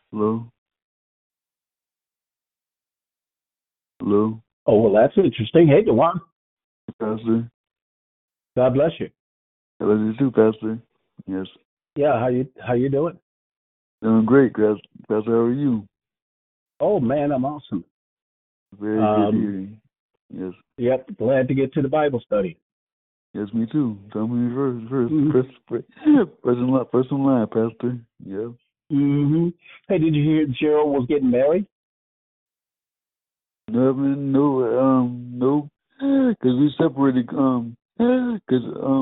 Hello? Hello? Oh, well, that's interesting. Hey, Dewan. Pastor? God bless you. I love you too, Pastor. Yes. Yeah, how you doing? Doing great, Pastor. How are you? Oh man, I'm awesome. Very good Um, hearing. Yes. yep, glad to get to the Bible study. Yes, me too. Tell me first. Mm-hmm. First in line, Pastor. Yeah. Mm-hmm. Hey, did you hear Gerald was getting married? No, man, no. Because we separated, because,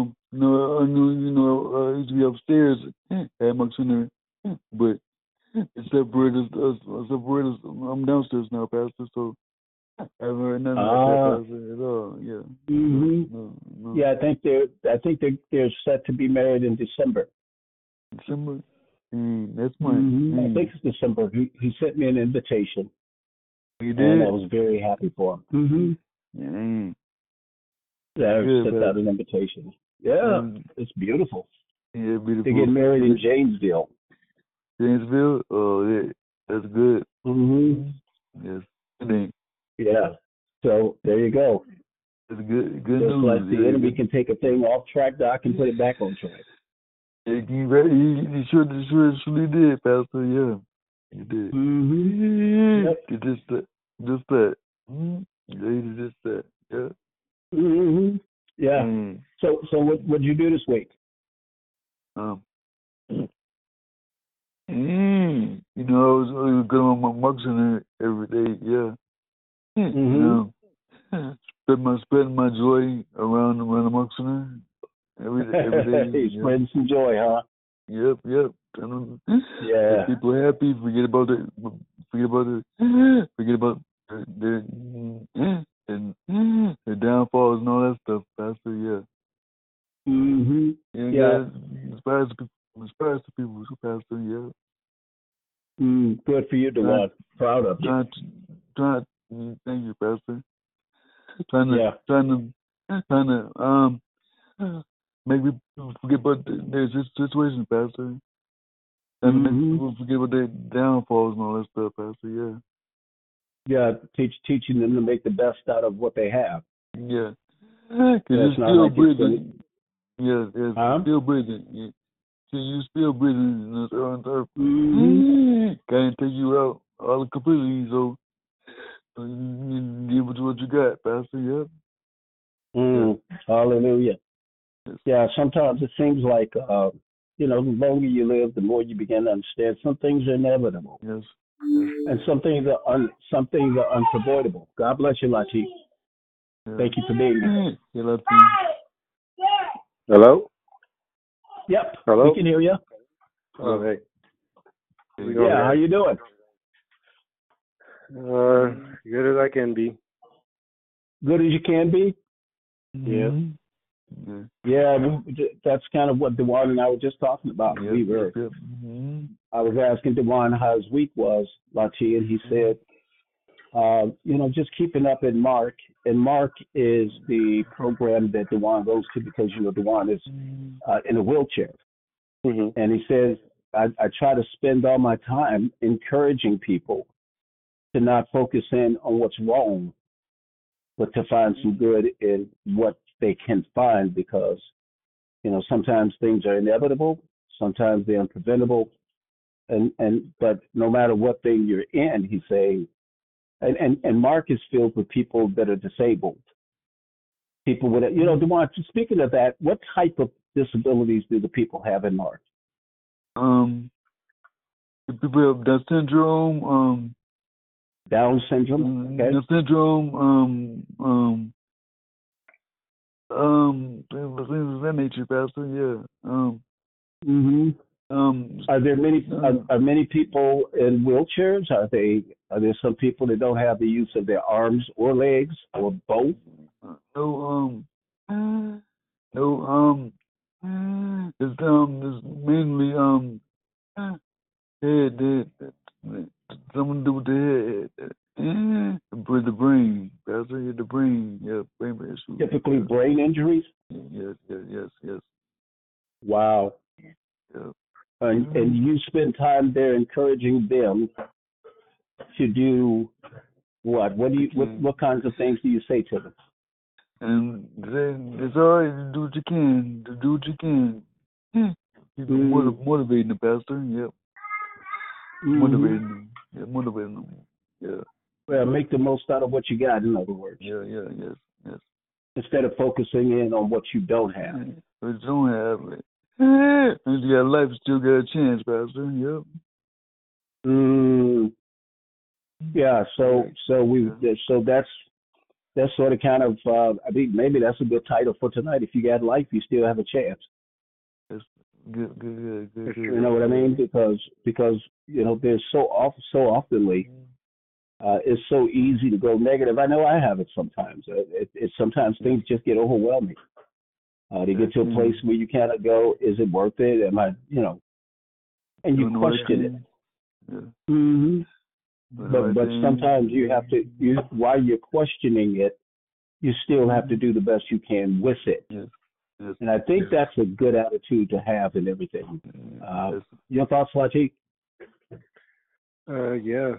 I used to be upstairs at Mark Center, but it separated us. I'm downstairs now, Pastor, so I haven't heard nothing about that, Ah. Pastor, at all. Yeah. No, Mm-hmm. no, no. Yeah, I think they're set to be married in December. December? That's my, I think it's December. He sent me an invitation, you and I did? was very happy for him. Dang. Yeah, I Good, sent out Pastor. an invitation. Yeah, Um, it's beautiful. yeah, They're beautiful. getting married in Janesville. Janesville? Oh, yeah, that's good. Mm-hmm. Yes. Dang. Yeah. So there you go. That's good Just like news. the Yeah, enemy good. can take a thing off track, Doc can put it back on track. Yeah, you surely did, Pastor. Yeah, you did. Mm-hmm. Yep. You just that. Yeah, you did just that. Yeah. Mm-hmm. Yeah. Mm. So what'd you do this week? Um. I was good on my marks in there every day. Yeah. And Mm-hmm. spreading my joy around the marks in there every day. Hey, Yep. spreading some joy, huh? Yep. And make Yeah. people happy. Forget about their downfalls and all that stuff, Pastor. Yeah. Mm-hmm. Yeah, Yeah. God inspires the people, Pastor. Yeah. Good for you, Trying, Dewan. Proud of you. trying, trying. Thank you, Pastor. Trying to, Yeah. trying to make people forget about their situation, Pastor. Trying to make Mm-hmm. people forget about their downfalls and all that stuff, Pastor. Yeah. Yeah. Teaching them to make the best out of what they have. Yeah. Because Yeah, you're it's not still like it's going breathing. Yes, you're huh? still breathing. You still breathing in this earth. Mm-hmm. Can't take you out all completely, so you give it to what you got, Pastor. Yep. Yes. Hallelujah. Yes. Yeah, sometimes it seems like, the longer you live, the more you begin to understand some things are inevitable, Yes. Yes. and some things are unavoidable. God bless you, Latif. Yeah. Thank you for being here. Yeah, love you. Hello? Yep, we Hello? can hear you. Oh, Hello. hey. How's it Hey. going, Yeah, how guys? you doing? Good as I can be. Good as you can be. Yes. Mm-hmm. Yeah. Yeah, that's kind of what Dewan and I were just talking about. Yep. Mm-hmm. I was asking Dewan how his week was, Latif, and he said just keeping up in Mark. And Mark is the program that Dewan goes to because, Dewan is Mm-hmm. in a wheelchair. Mhm. And he says, I try to spend all my time encouraging people to not focus in on what's wrong, but to find some good in what they can find because, sometimes things are inevitable, sometimes they're unpreventable. But no matter what thing you're in, he's saying, and Mark is filled with people that are disabled. People with, Dewan, speaking of that, what type of disabilities do the people have in Mark? Um, the people have Down syndrome. Down syndrome. Okay. Down syndrome. Things of that nature, Pastor. Yeah. Hmm. Um, Are there many um, are many people in wheelchairs? Are there some people that don't have the use of their arms or legs or both? no, no, it's mainly, head, something to do with the head, with the brain, Pastor, yeah, the brain, yeah, brain issue, Typically, yeah, brain injuries. yes, Wow. yeah, and you spend time there encouraging them to do what? What kinds of things do you say to them? And then it's all right to do what you can. To do what you can. Keep motivating the pastor. Yep. Motivating them. Yeah, motivating them. Yeah. Well, make the most out of what you got. In other words. Yeah. Yes. Instead of focusing in on what you don't have. What you don't have. And you got life, still got a chance, pastor. Yep. Yeah. So that's sort of kind of. I think maybe that's a good title for tonight. If you got life, you still have a chance. That's good. You know what I mean? Because there's so oftenly. It's so easy to go negative. I know I have it sometimes. Sometimes things just get overwhelming. To get to a place where you kind of go, is it worth it? Am I, and you question it. Yeah. But sometimes you have to, while you're questioning it, you still have to do the best you can with it. Yes. And I think that's a good attitude to have in everything. Your thoughts, Latif? Yeah,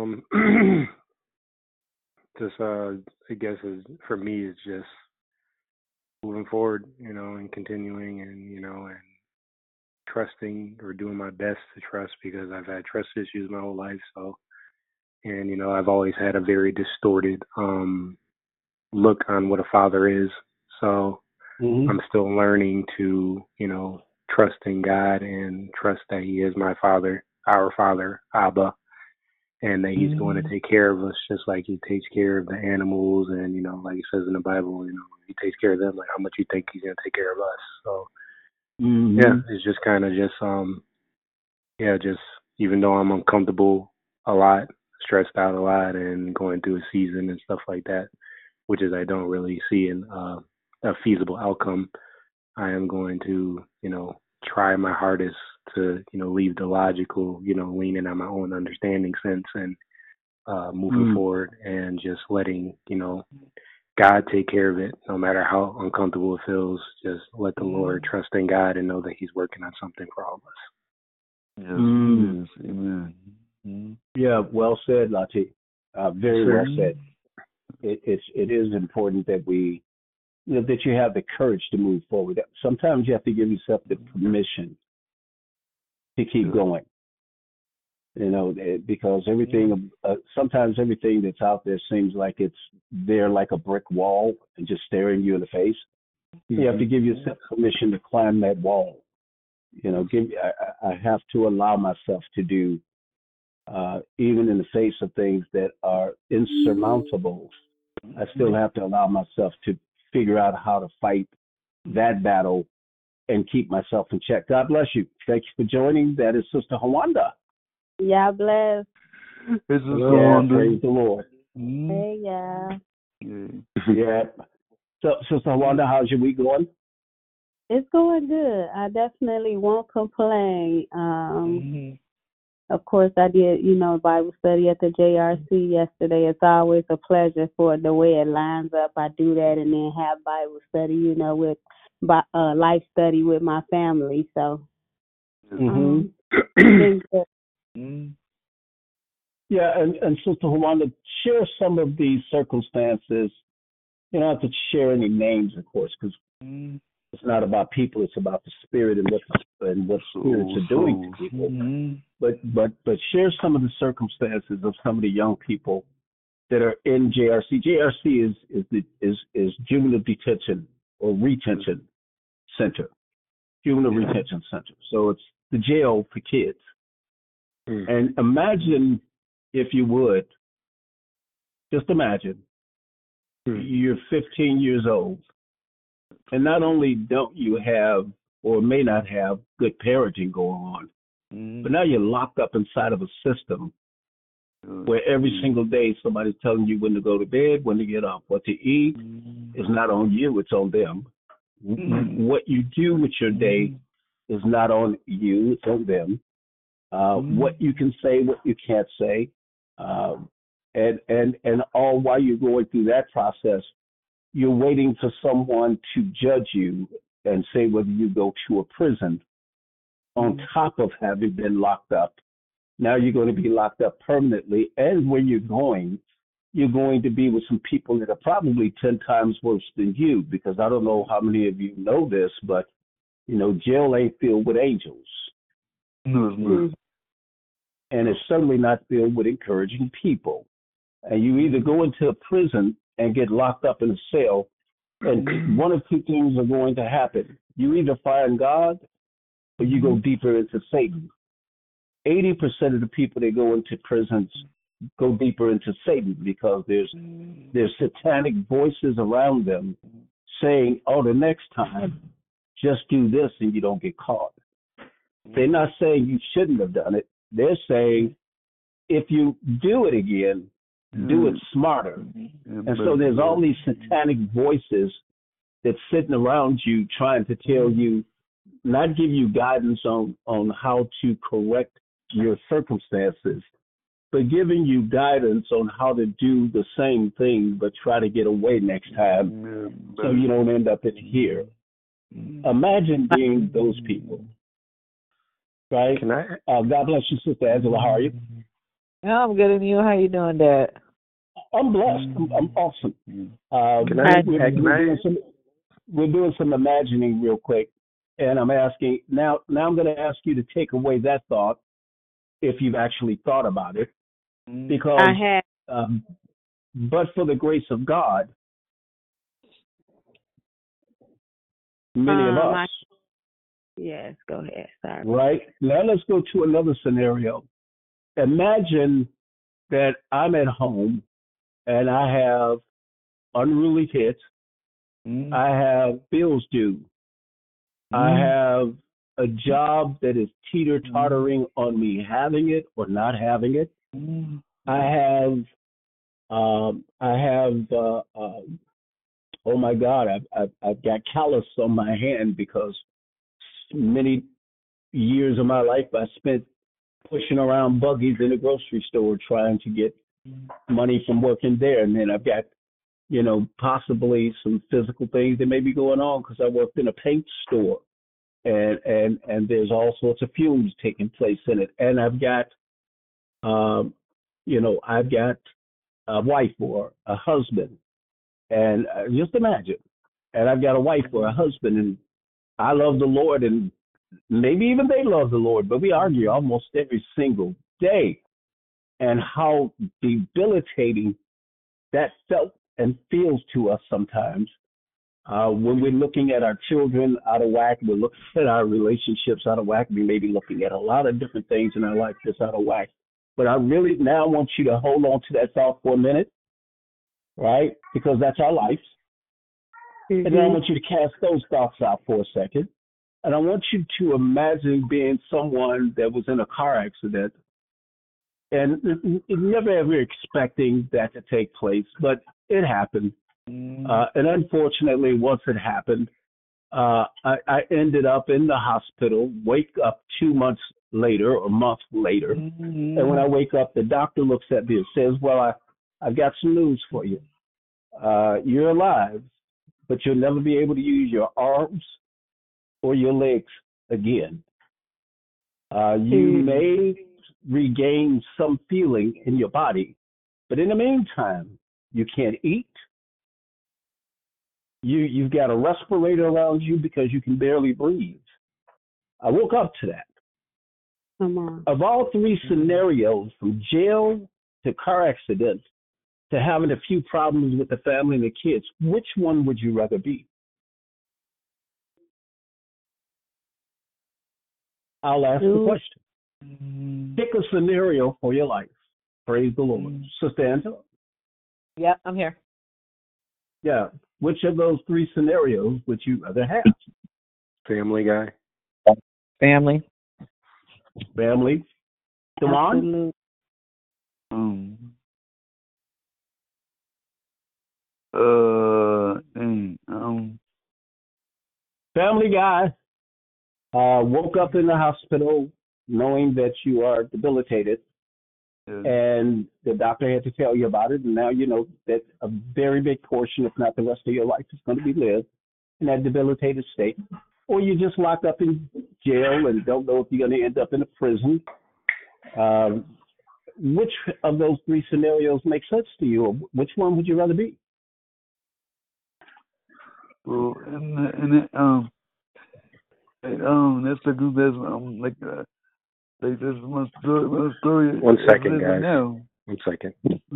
I guess for me, it's just moving forward, and continuing and trusting or doing my best to trust, because I've had trust issues my whole life. So, and, I've always had a very distorted, look on what a father is. So I'm still learning to, trust in God and trust that he is my father, our father, Abba, and that he's going to take care of us just like he takes care of the animals. And, like it says in the Bible, he takes care of them. Like, how much you think he's going to take care of us? So, yeah, it's just kind of just even though I'm uncomfortable a lot, stressed out a lot, and going through a season and stuff like that, which is I don't really see a feasible outcome, I am going to, try my hardest to, leave the logical, leaning on my own understanding sense and moving forward and just letting, God take care of it, no matter how uncomfortable it feels. Just let the Lord trust in God and know that he's working on something for all of us. Yes, amen. Yeah, well said, Latif. Very well said. It is important that we, that you have the courage to move forward. Sometimes you have to give yourself the permission to keep going. Because everything, sometimes everything that's out there seems like it's there like a brick wall and just staring you in the face. You have to give yourself permission to climb that wall. I have to allow myself to do, even in the face of things that are insurmountable, I still have to allow myself to figure out how to fight that battle and keep myself in check. God bless you. Thank you for joining. That is Sister Hawanda. Yeah, bless. Praise the Lord. Hey, yeah. Yeah. So, Sister Hawanda, how's your week going? It's going good. I definitely won't complain. Of course, I did, Bible study at the JRC yesterday. It's always a pleasure for the way it lines up. I do that and then have Bible study, with life study with my family. So, yeah, and Sister Hawanda, share some of these circumstances. You don't have to share any names, of course, because it's not about people. It's about the spirit and what spirits are doing to people. But share some of the circumstances of some of the young people that are in JRC. JRC is Juvenile Detention or Retention Center, Juvenile Retention Center. So it's the jail for kids. And imagine, if you would, just imagine, you're 15 years old, and not only don't you have or may not have good parenting going on, but now you're locked up inside of a system where every single day somebody's telling you when to go to bed, when to get up, what to eat. It's not on you, it's on them. What you do with your day is not on you, it's on them. What you can say, what you can't say. And all while you're going through that process, you're waiting for someone to judge you and say whether you go to a prison on top of having been locked up. Now you're going to be locked up permanently, and where you're going to be with some people that are probably 10 times worse than you, because I don't know how many of you know this, but, jail ain't filled with angels. No, it's not. And it's certainly not filled with encouraging people. And you either go into a prison and get locked up in a cell, and one of two things are going to happen. You either find God or you go deeper into Satan. 80% of the people that go into prisons go deeper into Satan, because there's satanic voices around them saying, oh, the next time, just do this and you don't get caught. They're not saying you shouldn't have done it. They're saying, if you do it again, do it smarter. And so there's all these satanic voices that's sitting around you trying to tell you, not give you guidance on how to correct your circumstances, but giving you guidance on how to do the same thing, but try to get away next time so you don't end up in here. Imagine being those people, right? God bless you, Sister Angela. How are you? I'm good, and you? How you doing, Dad? I'm blessed. I'm awesome. We're doing some imagining real quick, and I'm asking now. I'm going to ask you to take away that thought, if you've actually thought about it, because I have. But for the grace of God, many of us. Yes, go ahead. Sorry. Right now, let's go to another scenario. Imagine that I'm at home and I have unruly kids. I have bills due. I have a job that is teeter-tottering on me having it or not having it. I have, oh my God, I've got callus on my hand because many years of my life I spent pushing around buggies in the grocery store trying to get money from working there. And then I've got, possibly some physical things that may be going on because I worked in a paint store. And there's all sorts of fumes taking place in it. And I've got, I've got a wife or a husband. And just imagine, and I've got a wife or a husband, and I love the Lord, and maybe even they love the Lord, but we argue almost every single day. And how debilitating that felt and feels to us sometimes. When we're looking at our children out of whack, we're looking at our relationships out of whack, we may be looking at a lot of different things in our life that's out of whack. But I really now want you to hold on to that thought for a minute, right? Because that's our lives. And then I want you to cast those thoughts out for a second. And I want you to imagine being someone that was in a car accident and never ever expecting that to take place, but it happened. And unfortunately, once it happened, I ended up in the hospital, wake up 2 months later or a month later. And when I wake up, the doctor looks at me and says, well, I've got some news for you. You're alive, but you'll never be able to use your arms or your legs again. You may regain some feeling in your body, but in the meantime, you can't eat. You've got a respirator around you because you can barely breathe. I woke up to that. Come on. Of all three scenarios, from jail to car accident to having a few problems with the family and the kids, which one would you rather be? I'll ask the question. Pick a scenario for your life. Praise the Lord. Sister Angela? Yep, I'm here. Yeah. Which of those three scenarios would you rather have? Family Guy. Family. Family. Dewan? Family Guy. Woke up in the hospital knowing that you are debilitated, and the doctor had to tell you about it, and now you know that a very big portion, if not the rest of your life, is going to be lived in that debilitated state. or you're just locked up in jail and don't know if you're going to end up in a prison. Which of those three scenarios make sense to you, or which one would you rather be? Well, that's the group that's that's my story. 1 second, guys. Now. 1 second.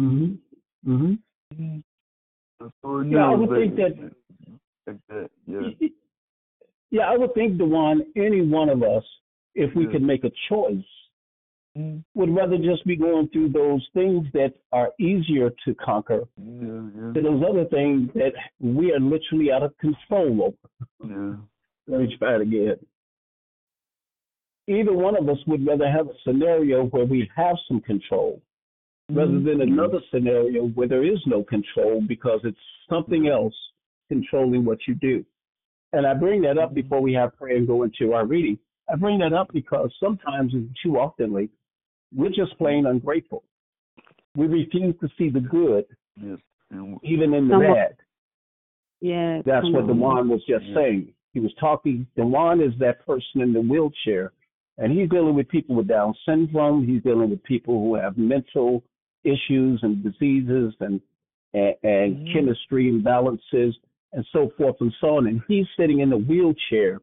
The story Yeah, now I would is think that. like that. Yeah. Yeah, I would think, Dewan, any one of us, if we could make a choice, would rather just be going through those things that are easier to conquer than those other things that we are literally out of control over. Yeah. Let me try it again. Either one of us would rather have a scenario where we have some control rather than another scenario where there is no control because it's something else controlling what you do. And I bring that up before we have prayer and go into our reading. I bring that up because sometimes, and too oftenly, we're just plain ungrateful. We refuse to see the good, even in the bad. Yeah, that's what Dewan was just saying. He was talking. Dewan is that person in the wheelchair, and he's dealing with people with Down syndrome. He's dealing with people who have mental issues and diseases and chemistry imbalances and so forth and so on. And he's sitting in the wheelchair,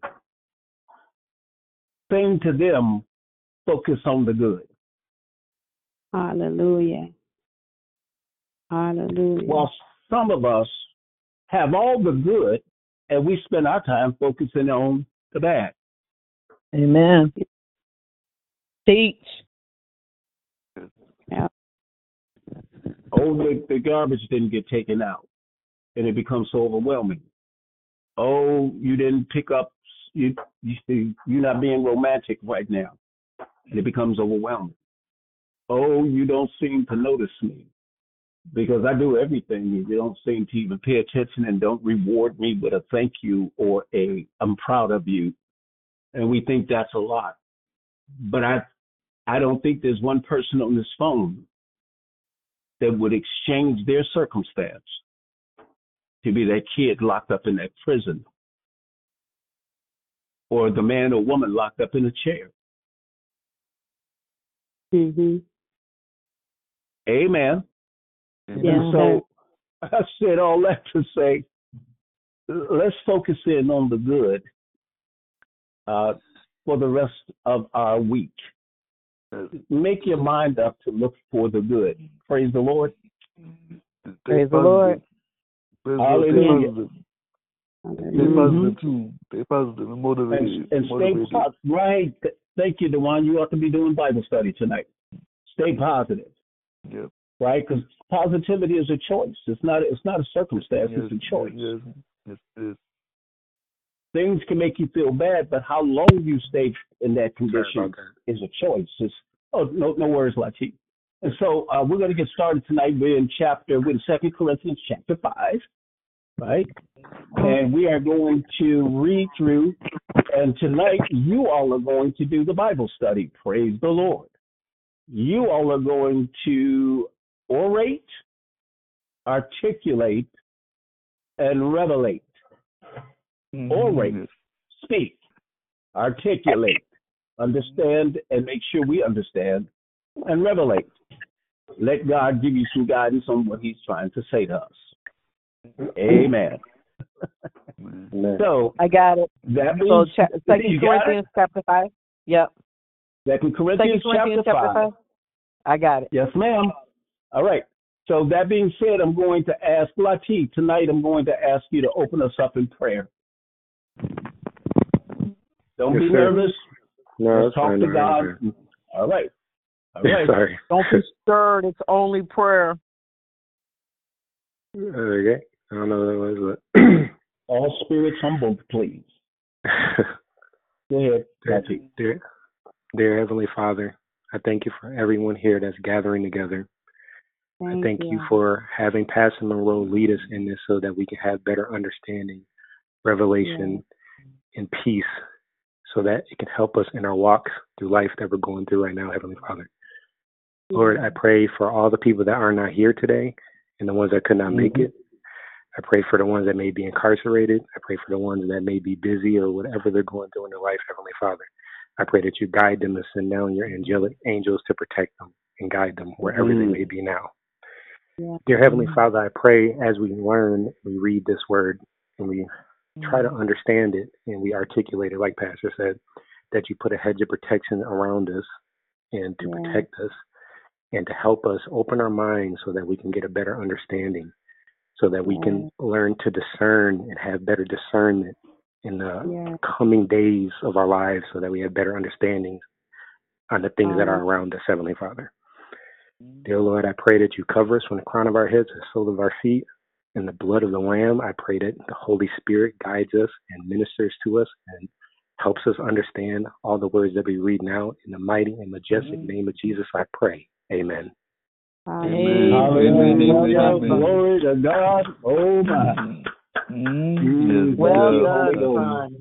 saying to them, focus on the good. Hallelujah. Hallelujah. While some of us have all the good, and we spend our time focusing on the bad. Amen. Teach. Yeah. Oh, the garbage didn't get taken out, and it becomes so overwhelming. Oh, you didn't pick up, you're not being romantic right now, and it becomes overwhelming. Oh, you don't seem to notice me because I do everything. You don't seem to even pay attention and don't reward me with a thank you or a I'm proud of you. And we think that's a lot. But I don't think there's one person on this phone that would exchange their circumstance to be that kid locked up in that prison or the man or woman locked up in a chair. Amen. Yeah. So I said all that to say, let's focus in on the good for the rest of our week. Make your mind up to look for the good. Praise the Lord. Praise the Lord. Hallelujah. Stay positive too. Stay positive and motivated. And stay positive. Right. Thank you, Dewan. You ought to be doing Bible study tonight. Stay positive. Yep. Right? Because positivity is a choice. It's not a circumstance. It's a choice. Yes, it is. Things can make you feel bad, but how long you stay in that condition is a choice. No worries, Latif. And so we're going to get started tonight. We're in 2 Corinthians chapter 5, right? And we are going to read through. And tonight, you all are going to do the Bible study. Praise the Lord. You all are going to orate, articulate, and revelate. Orate, speak, articulate, understand, and make sure we understand, and revelate. Let God give you some guidance on what he's trying to say to us. Amen. So I got it. That means 2 Corinthians chapter 5. Yep. 2 Corinthians chapter 5. I got it. Yes, ma'am. All right. So that being said, I'm going to ask Latif tonight. I'm going to ask you to open us up in prayer. Don't be nervous. No, let's talk to God. All right. All right. Sorry. Don't be stirred. It's only prayer. Okay. I don't know what that was, but all spirits humbled, please. Go ahead, Latif. Dear Heavenly Father, I thank you for everyone here that's gathering together. I thank you for having Pastor Monroe lead us in this so that we can have better understanding, revelation, and peace, so that it can help us in our walks through life that we're going through right now, Heavenly Father. Lord, I pray for all the people that are not here today and the ones that could not make it, I pray for the ones that may be incarcerated. I pray for the ones that may be busy or whatever they're going through in their life, Heavenly Father. I pray that you guide them and send down your angelic angels to protect them and guide them wherever they may be now. Yeah. Dear Heavenly Father, I pray as we learn, we read this word, and we try to understand it, and we articulate it, like Pastor said, that you put a hedge of protection around us and to protect us and to help us open our minds so that we can get a better understanding, so that we can learn to discern and have better discernment in the coming days of our lives, so that we have better understanding on the things that are around us, Heavenly Father. Dear Lord, I pray that you cover us from the crown of our heads to the sole of our feet in the blood of the Lamb. I pray that the Holy Spirit guides us and ministers to us and helps us understand all the words that we read now. In the mighty and majestic name of Jesus, I pray. Amen. Amen. Hallelujah. Glory to God. Oh, my. Well done,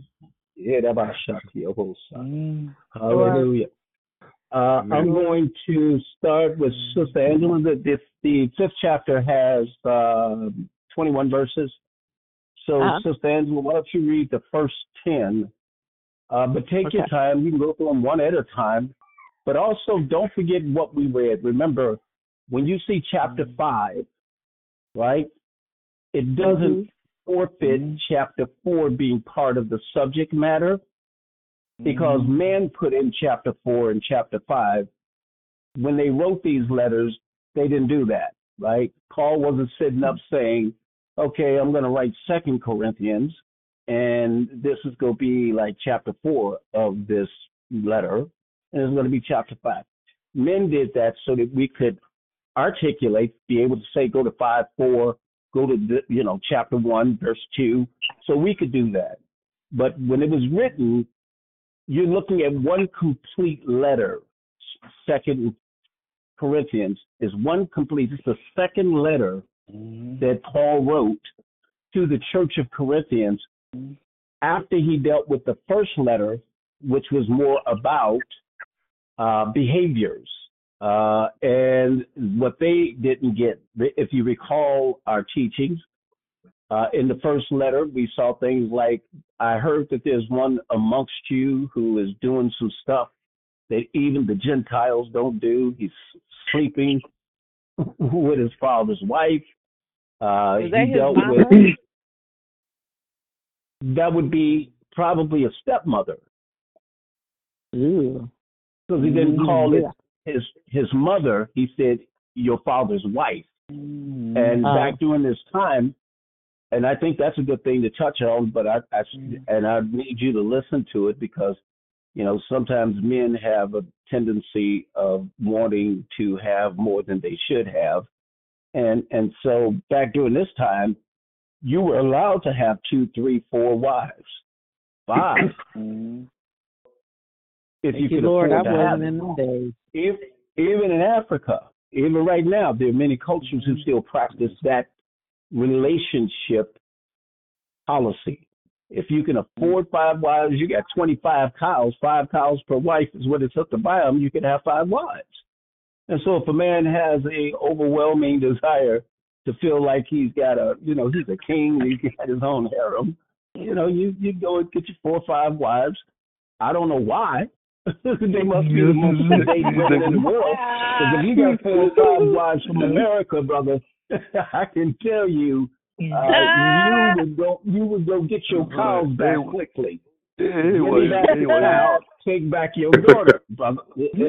son. Hallelujah. I'm going to start with Sister Angela. The fifth chapter has 21 verses. So, Sister Angela, why don't you read the first 10? But take your time. You can go through them one at a time. But also, don't forget what we read. Remember, when you see chapter 5, right, it doesn't forfeit chapter 4 being part of the subject matter, because man put in chapter 4 and chapter 5. When they wrote these letters, they didn't do that, right? Paul wasn't sitting up saying, okay, I'm going to write 2 Corinthians, and this is going to be like chapter 4 of this letter, and it's going to be chapter 5. Men did that so that we could articulate, be able to say, go to 5:4, go to chapter 1, verse 2, so we could do that. But when it was written, you're looking at one complete letter. 2 Corinthians is one complete. It's the second letter that Paul wrote to the church of Corinthians after he dealt with the first letter, which was more about behaviors. And what they didn't get, if you recall our teachings, in the first letter, we saw things like, I heard that there's one amongst you who is doing some stuff that even the Gentiles don't do. He's sleeping with his father's wife. He dealt with, that would be probably a stepmother. Because he didn't call it his mother. He said, your father's wife. And back during this time, and I think that's a good thing to touch on, but I need you to listen to it, because, sometimes men have a tendency of wanting to have more than they should have. And so back during this time, you were allowed to have 2, 3, 4 wives, 5. If you could afford to have them. Even in Africa, even right now, there are many cultures who still practice that relationship policy. If you can afford 5 wives, you got 25 cows. 5 cows per wife is what it took to buy them. You could have 5 wives. And so if a man has a overwhelming desire to feel like he's got he's a king, he's got his own harem, you go and get your 4 or 5 wives. I don't know why. They must be the most sedate women in the world. Because if you got 4 or 5 wives from America, brother, I can tell you, you would go get your cows back quickly. Take back your daughter, brother.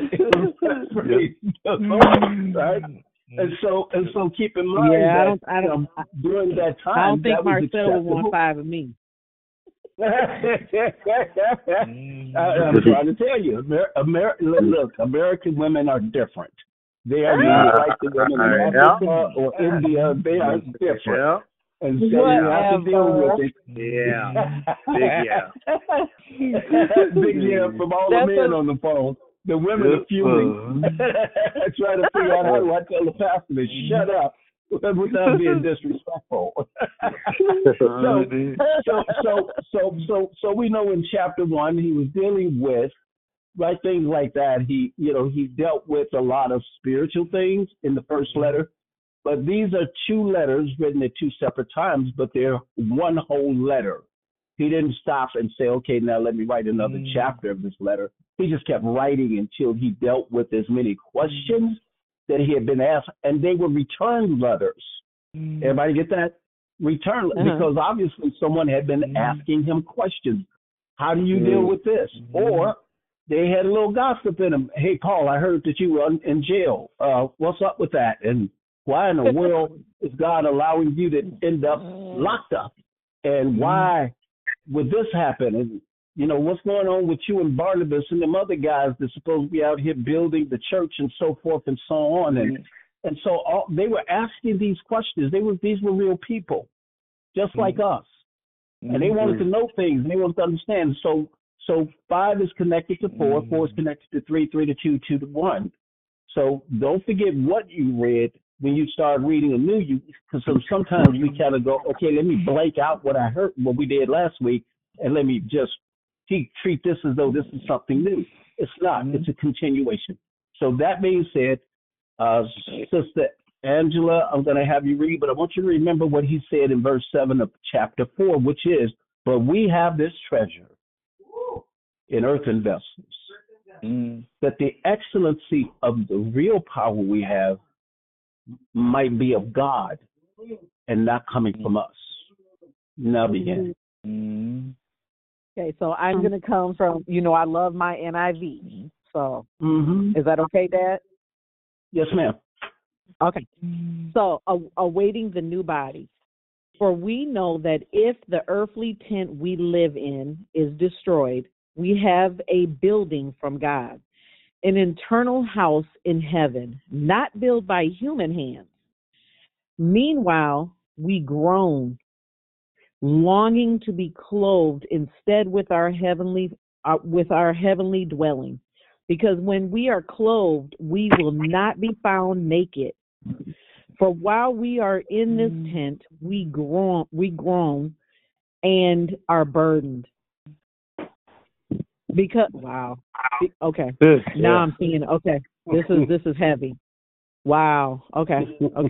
Right? And so keep in mind that during that time, I don't think Marcelo would want 5 of me. I'm trying to tell you, look, American women are different. They are not like the women in Africa or India. They are different. Yeah. And so you have to deal with it. Yeah. Big Big yeah from all the men on the phone. The women are fuming. Trying to figure out how do I tell the pastor to shut up without being disrespectful. So we know in chapter 1 he was dealing with things like that. He dealt with a lot of spiritual things in the first letter. But these are two letters written at two separate times, but they're one whole letter. He didn't stop and say, okay, now let me write another chapter of this letter. He just kept writing until he dealt with as many questions that he had been asked, and they were return letters. Everybody get that? Return, because obviously someone had been asking him questions. How do you deal with this? Or they had a little gossip in them. Hey, Paul, I heard that you were in jail. What's up with that? And why in the world is God allowing you to end up locked up? And why would this happen? And, you know, what's going on with you and Barnabas and them other guys that's supposed to be out here building the church and so forth and so on? And so they were asking these questions. These were real people, just like us. And they wanted to know things. And they wanted to understand. So 5 is connected to 4. 4 is connected to 3. 3 to 2. 2 to 1. So don't forget what you read when you start reading anew. Because sometimes we kind of go, okay, let me blank out what I heard, what we did last week, and let me just treat this as though this is something new. It's not. It's a continuation. So that being said, Sister Angela, I'm going to have you read, but I want you to remember what he said in verse 7 of chapter 4, which is, but we have this treasure in earthen vessels, that the excellency of the real power we have might be of God and not coming from us. Now begin. Okay, so I'm going to come from, I love my NIV. So is that okay, Dad? Yes, ma'am. Okay. So, awaiting the new body. For we know that if the earthly tent we live in is destroyed, we have a building from God, an eternal house in heaven, not built by human hands. Meanwhile, we groan, longing to be clothed instead with our heavenly dwelling. Because when we are clothed, we will not be found naked. For while we are in this tent, we groan and are burdened. Because okay. Now I'm seeing okay. This is heavy. Wow. Okay.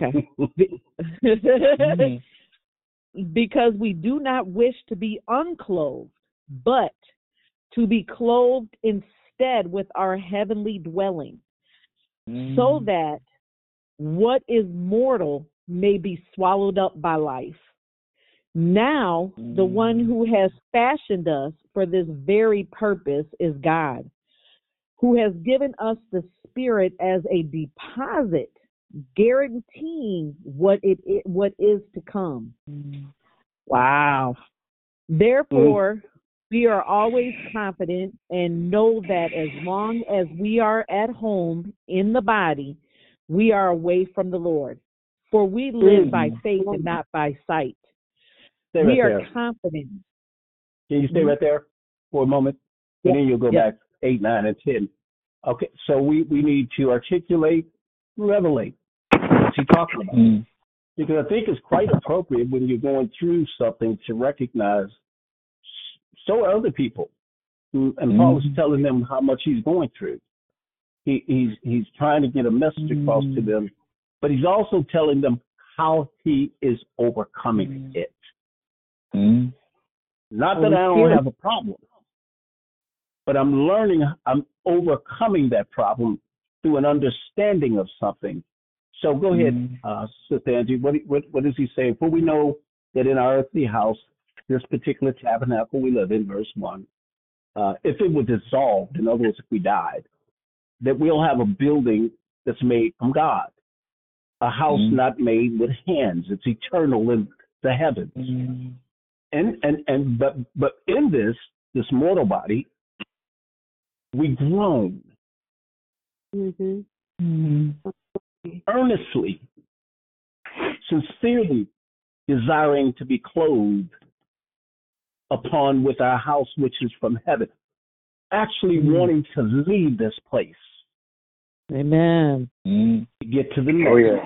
Because we do not wish to be unclothed, but to be clothed instead with our heavenly dwelling, so that what is mortal may be swallowed up by life. Now, the one who has fashioned us for this very purpose is God, who has given us the Spirit as a deposit, guaranteeing what is to come. Wow. Therefore, we are always confident and know that as long as we are at home in the body, we are away from the Lord. For we live by faith and not by sight. We are confident. Can you stay right there for a moment? And then you'll go back 8, 9, and 10. Okay, so we need to articulate, revelate. What's he talking about? Because I think it's quite appropriate when you're going through something to recognize so are other people. And Paul is telling them how much he's going through. He's trying to get a message across to them, but he's also telling them how he is overcoming it. Not that I don't have a problem, but I'm overcoming that problem through an understanding of something. So go ahead, Sister Angie. What does he say? For we know that in our earthly house, this particular tabernacle we live in, verse 1, if it were dissolved, in other words, if we died, that we'll have a building that's made from God, a house not made with hands. It's eternal in the heavens. But in this mortal body, we groan earnestly, sincerely desiring to be clothed upon with our house which is from heaven, actually wanting to leave this place. Amen. To get to the next.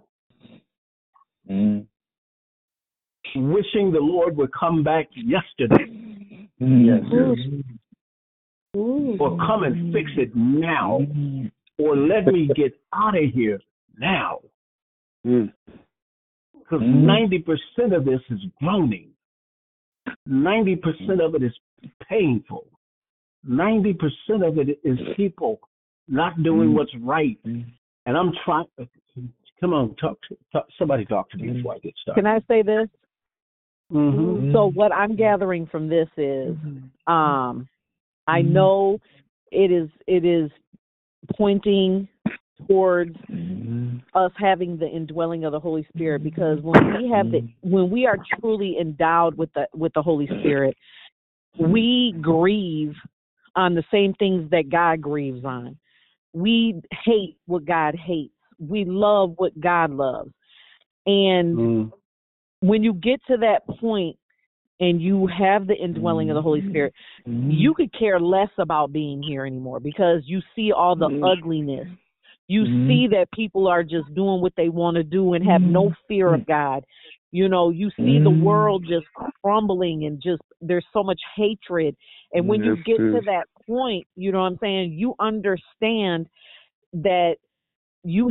Wishing the Lord would come back yesterday. Or come and fix it now. Or let me get out of here now. Because 90% of this is groaning. 90% of it is painful. 90% of it is people not doing what's right. And I'm trying. Come on, somebody talk to me before I get started. Can I say this? So what I'm gathering from this is, I know it is pointing towards us having the indwelling of the Holy Spirit, because when we are truly endowed with the Holy Spirit, we grieve on the same things that God grieves on. We hate what God hates. We love what God loves. And when you get to that point and you have the indwelling of the Holy Spirit, you could care less about being here anymore, because you see all the ugliness. You see that people are just doing what they want to do and have no fear of God. You know, you see the world just crumbling and just there's so much hatred. And when you get to that point, you know what I'm saying, you understand that you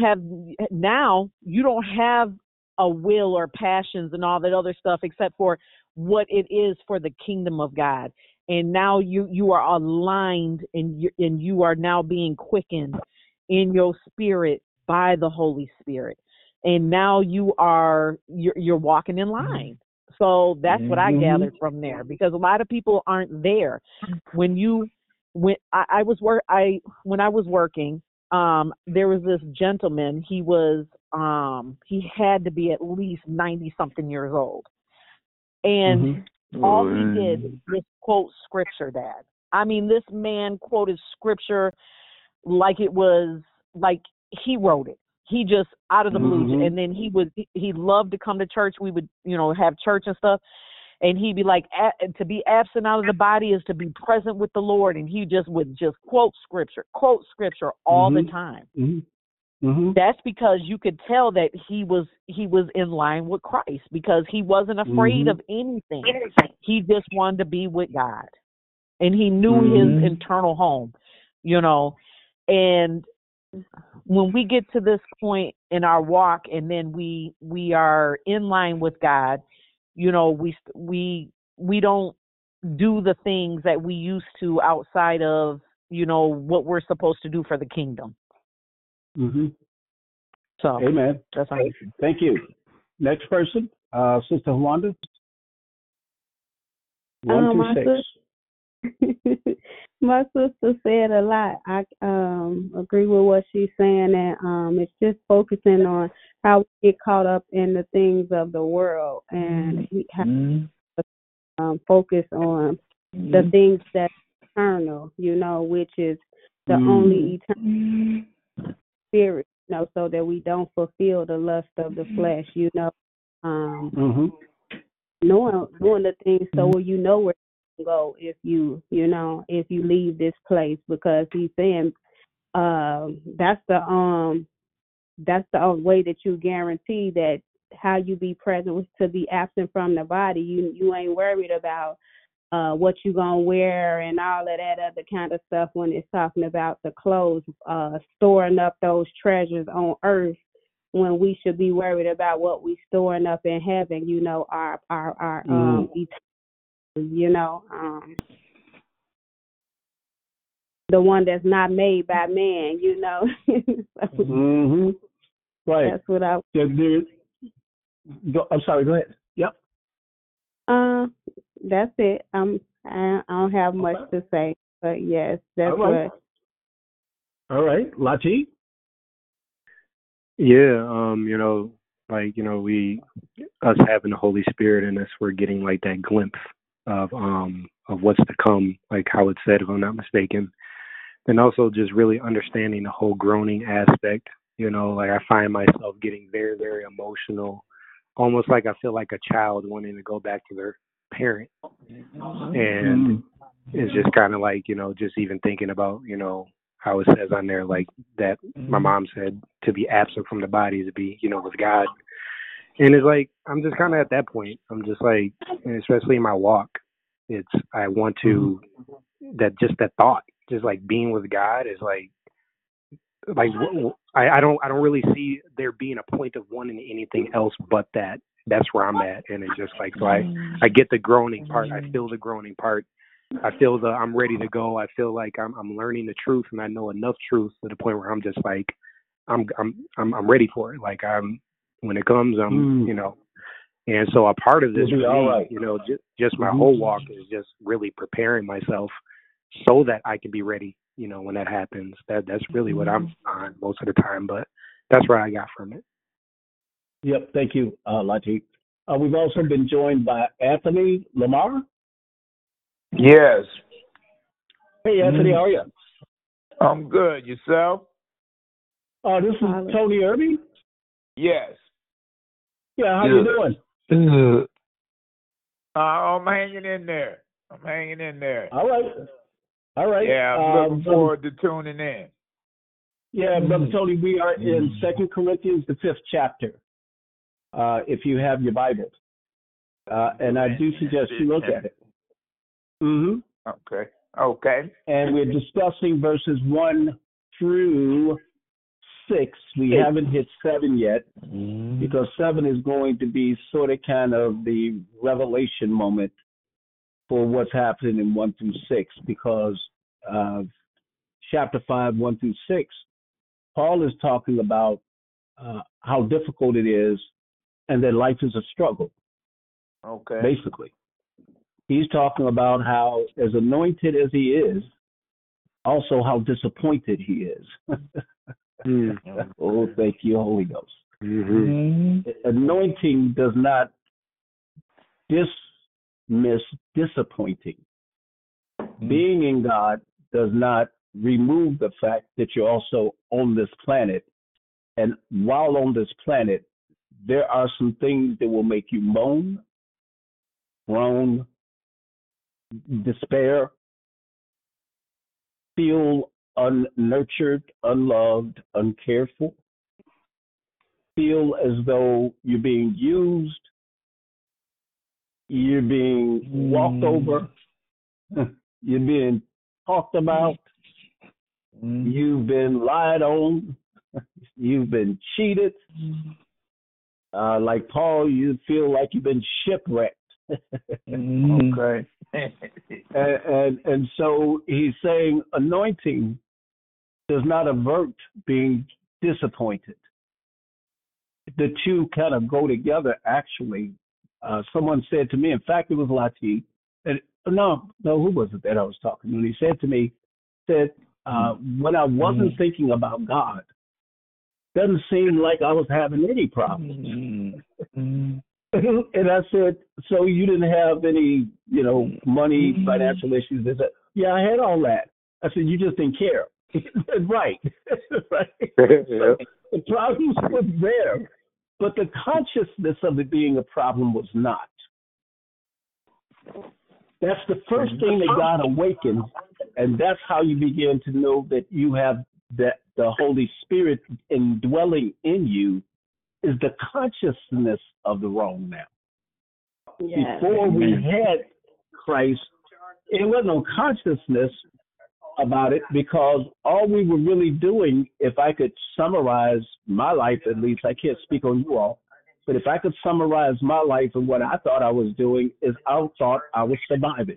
don't have a will or passions and all that other stuff except for what it is for the kingdom of God. And now you are aligned and you are now being quickened in your spirit by the Holy Spirit. And now you're walking in line. So that's what I gathered from there, because a lot of people aren't there. When I was working, there was this gentleman. He had to be at least 90 something years old. And all he did was quote scripture, Dad. I mean, this man quoted scripture like it was like he wrote it. He just out of the blue. And then he loved to come to church. We would, have church and stuff. And he'd be like, to be absent out of the body is to be present with the Lord. And he would quote scripture all the time. That's because you could tell that he was in line with Christ, because he wasn't afraid of anything. He just wanted to be with God, and he knew his eternal home, and when we get to this point in our walk, and then we are in line with God, we don't do the things that we used to outside of what we're supposed to do for the kingdom. So, amen. That's Thank you. Next person, Sister Wanda. 126. My sister said a lot. I agree with what she's saying, and it's just focusing on how we get caught up in the things of the world, and we have to focus on the things that's eternal, which is the only eternal spirit, so that we don't fulfill the lust of the flesh, knowing the things so where where go if you leave this place, because he's saying that's the way that you guarantee that how you be present to be absent from the body. You ain't worried about what you gonna wear and all of that other kind of stuff when it's talking about the clothes, storing up those treasures on earth, when we should be worried about what we storing up in heaven, our eternal, the one that's not made by man, So, right. That's what I. I'm sorry. Go ahead. Yep. That's it. I don't have much to say, but yes, that's what. All right, Lati. Yeah, we us having the Holy Spirit in us, we're getting like that glimpse of what's to come, like how it said, if I'm not mistaken. And also just really understanding the whole groaning aspect. Like I find myself getting very, very emotional, almost like I feel like a child wanting to go back to their parent. And it's just kind of like, just even thinking about, how it says on there, like that my mom said, to be absent from the body, to be, with God. And it's like, I'm just kind of at that point. I'm just like, especially in my walk, I want to, that thought, just like being with God is like, like I don't really see there being a point of wanting anything else but that. That's where I'm at, and it's just like so I get the groaning part. I feel the groaning part. I feel I'm ready to go. I feel like I'm learning the truth, and I know enough truth to the point where I'm just like I'm ready for it. Like when it comes, you know. And so a part of this for me, right. you know, just my whole walk is just really preparing myself so that I can be ready, you know, when that happens. That's really what I'm on most of the time, but that's what I got from it. Yep, thank you, Latif. We've also been joined by Anthony Lamar. Yes. Hey, Anthony, how are you? I'm good. Yourself? This is Tony Irving. Yes. Yeah, how you doing? I'm hanging in there. All right. Yeah, I'm looking forward to tuning in. Yeah, Brother Tony, we are in 2 Corinthians, the 5th chapter, if you have your Bible. And I do suggest you look at it. Okay. And we're discussing verses 1 through 6. We haven't hit 7 yet because 7 is going to be sort of kind of the revelation moment for what's happening in 1 through 6 because chapter 5, 1 through 6, Paul is talking about how difficult it is and that life is a struggle. Okay. Basically. He's talking about how, as anointed as he is, also how disappointed he is. Oh, thank you, Holy Ghost. Anointing does not dismiss disappointing. Being in God does not remove the fact that you're also on this planet. And while on this planet, there are some things that will make you moan, groan, despair, feel unnurtured, unloved, uncared for, feel as though you're being used, you're being walked over, you're being talked about, you've been lied on, you've been cheated. Like Paul, you feel like you've been shipwrecked. Okay. and so he's saying anointing does not avert being disappointed. The two kind of go together, actually. Someone said to me, in fact, it was Latif, and no, who was it that I was talking to? And he said to me, when I wasn't thinking about God, doesn't seem like I was having any problems. And I said, so you didn't have any, money, financial issues? They said, yeah, I had all that. I said, you just didn't care. Right. Right. So the problems were there, but the consciousness of it being a problem was not. That's the first thing that God awakens, and that's how you begin to know that you have the Holy Spirit indwelling in you, is the consciousness of the wrong now. Yes. Before we had Christ, it wasn't no consciousness about it, because all we were really doing, if I could summarize my life, at least, I can't speak on you all, but if I could summarize my life and what I thought I was doing, is I thought I was surviving.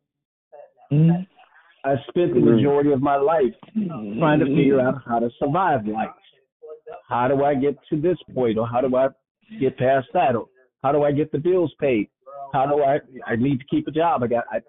I spent the majority of my life trying to figure out how to survive life. How do I get to this point, or how do I get past that, or how do I get the bills paid? How do I need to keep a job. I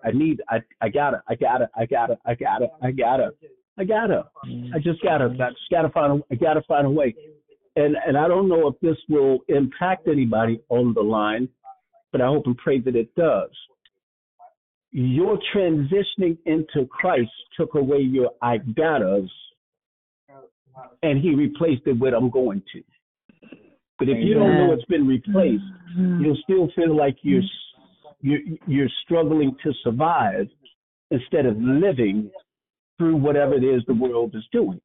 just gotta find a way. And I don't know if this will impact anybody on the line, but I hope and pray that it does. Your transitioning into Christ took away your I gottas, and he replaced it with I'm going to. But if you don't know it's been replaced, you'll still feel like you're struggling to survive instead of living through whatever it is the world is doing.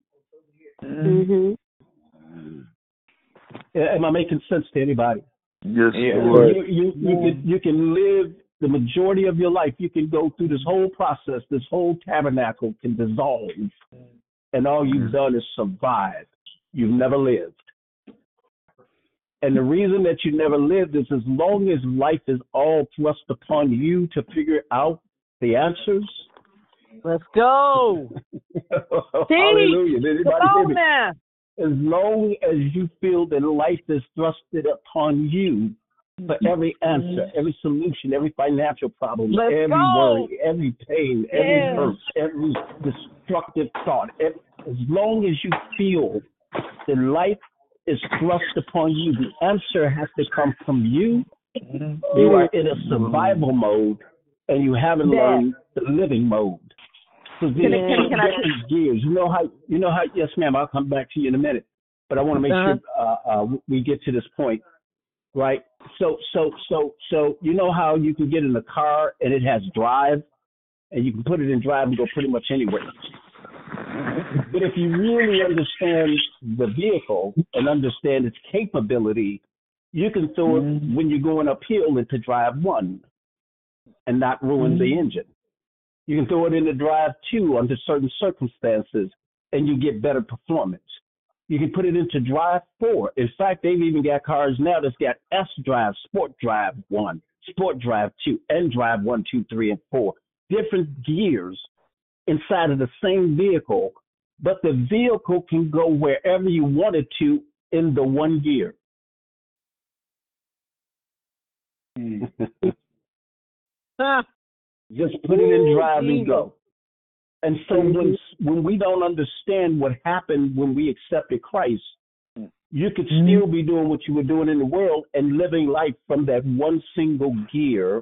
Am I making sense to anybody? Yes, you can live the majority of your life. You can go through this whole process. This whole tabernacle can dissolve, and all you've done is survive. You've never lived. And the reason that you never lived is as long as life is all thrust upon you to figure out the answers. Let's go. Hallelujah. Did anybody hear me? Man. As long as you feel that life is thrusted upon you for every answer, every solution, every financial problem, every worry, every pain, every hurt, every destructive thought, as long as you feel that life is thrust upon you, the answer has to come from you. You are in a survival mode, and you haven't learned the living mode. So can I gears. You know how. Yes, ma'am. I'll come back to you in a minute, but I want to make sure we get to this point, right? So you know how you can get in a car and it has drive, and you can put it in drive and go pretty much anywhere. But if you really understand the vehicle and understand its capability, you can throw it when you're going uphill into drive 1 and not ruin the engine. You can throw it into drive 2 under certain circumstances and you get better performance. You can put it into drive 4. In fact, they've even got cars now that's got S drive, sport drive 1, sport drive 2, and drive 1, 2, 3, and 4. Different gears inside of the same vehicle, but the vehicle can go wherever you want it to in the one gear. Just put it in drive and go. And so when we don't understand what happened when we accepted Christ, you could still be doing what you were doing in the world and living life from that one single gear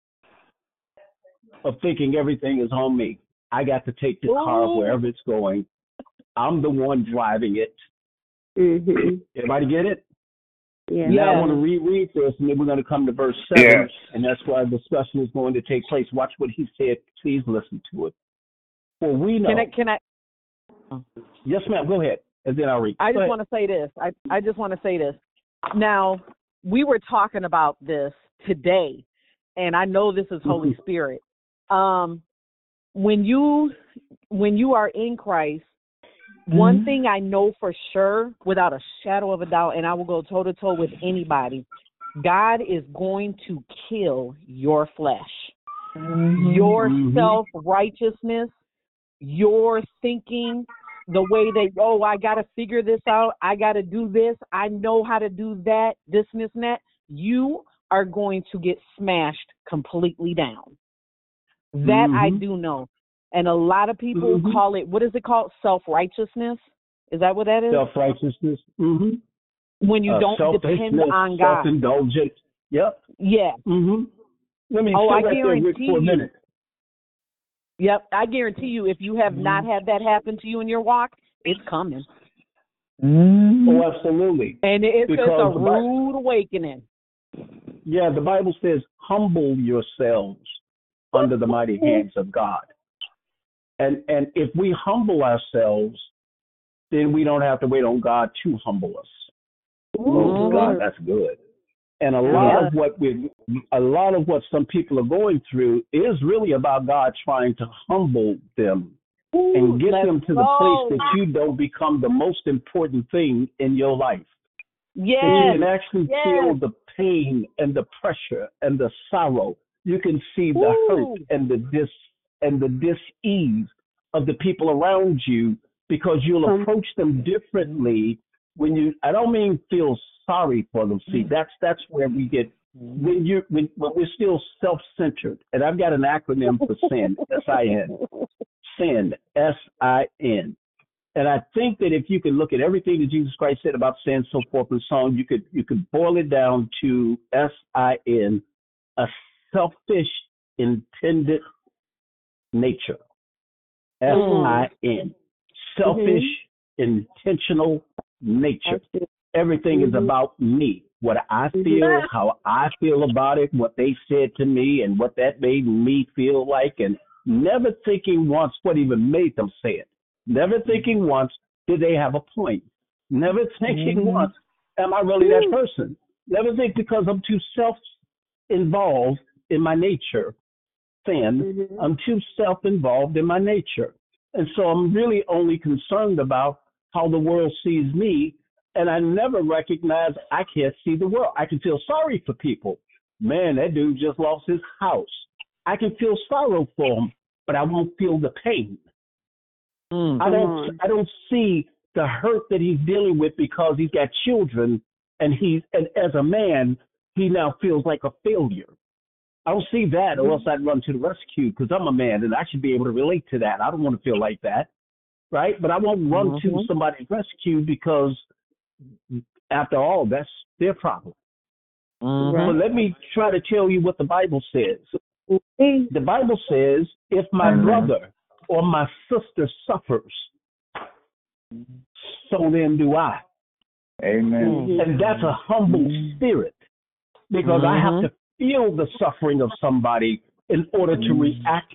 of thinking everything is on me. I got to take the car wherever it's going. I'm the one driving it. Everybody get it? Yeah. Now I want to reread this, and then we're going to come to verse 7, and that's why the discussion is going to take place. Watch what he said. Please listen to it. For we know. Can I? Yes, ma'am. Go ahead, and then I'll read. I just want to say this. I just want to say this. Now, we were talking about this today, and I know this is Holy Spirit. When you are in Christ, one thing I know for sure, without a shadow of a doubt, and I will go toe to toe with anybody, God is going to kill your flesh, your self-righteousness, your thinking, the way that, I got to figure this out, I got to do this, I know how to do that, this and this and that. You are going to get smashed completely down. That I do know. And a lot of people call it, what is it called? Self-righteousness? Is that what that is? Self-righteousness. When you don't depend on God. Self-indulgent. Yep. Yeah. Let me I right there, Rick, for a minute. Yep. I guarantee you, if you have not had that happen to you in your walk, it's coming. Oh, absolutely. And it's a rude awakening. Yeah, the Bible says, humble yourselves under the mighty hands of God. And if we humble ourselves, then we don't have to wait on God to humble us. Oh, God, that's good. And a lot of what some people are going through is really about God trying to humble them and get them to the place that you don't become the most important thing in your life. Yes. That you can actually feel the pain and the pressure and the sorrow. You can see the hurt and the dis-ease of the people around you, because you'll approach them differently when you, I don't mean feel sorry for them. See, that's where we get, when we're still self-centered. And I've got an acronym for sin, S-I-N. Sin, S-I-N. And I think that if you can look at everything that Jesus Christ said about sin, so forth and so on, you could boil it down to S-I-N, a selfish, intended nature. S-I-N. Selfish, intentional nature. Everything is about me. What I feel, how I feel about it, what they said to me, and what that made me feel like, and never thinking once what even made them say it. Never thinking once, did they have a point? Never thinking once, am I really that person? Never think, because I'm too self-involved in my nature, sin, I'm too self-involved in my nature. And so I'm really only concerned about how the world sees me. And I never recognize I can't see the world. I can feel sorry for people. Man, that dude just lost his house. I can feel sorrow for him, but I won't feel the pain. I don't see the hurt that he's dealing with because he's got children and as a man, he now feels like a failure. I don't see that, or else I'd run to the rescue because I'm a man and I should be able to relate to that. I don't want to feel like that, right? But I won't run to somebody's rescue because, after all, that's their problem. But let me try to tell you what the Bible says. The Bible says, if my brother or my sister suffers, so then do I. Amen. And that's a humble spirit, because I have to feel the suffering of somebody in order to react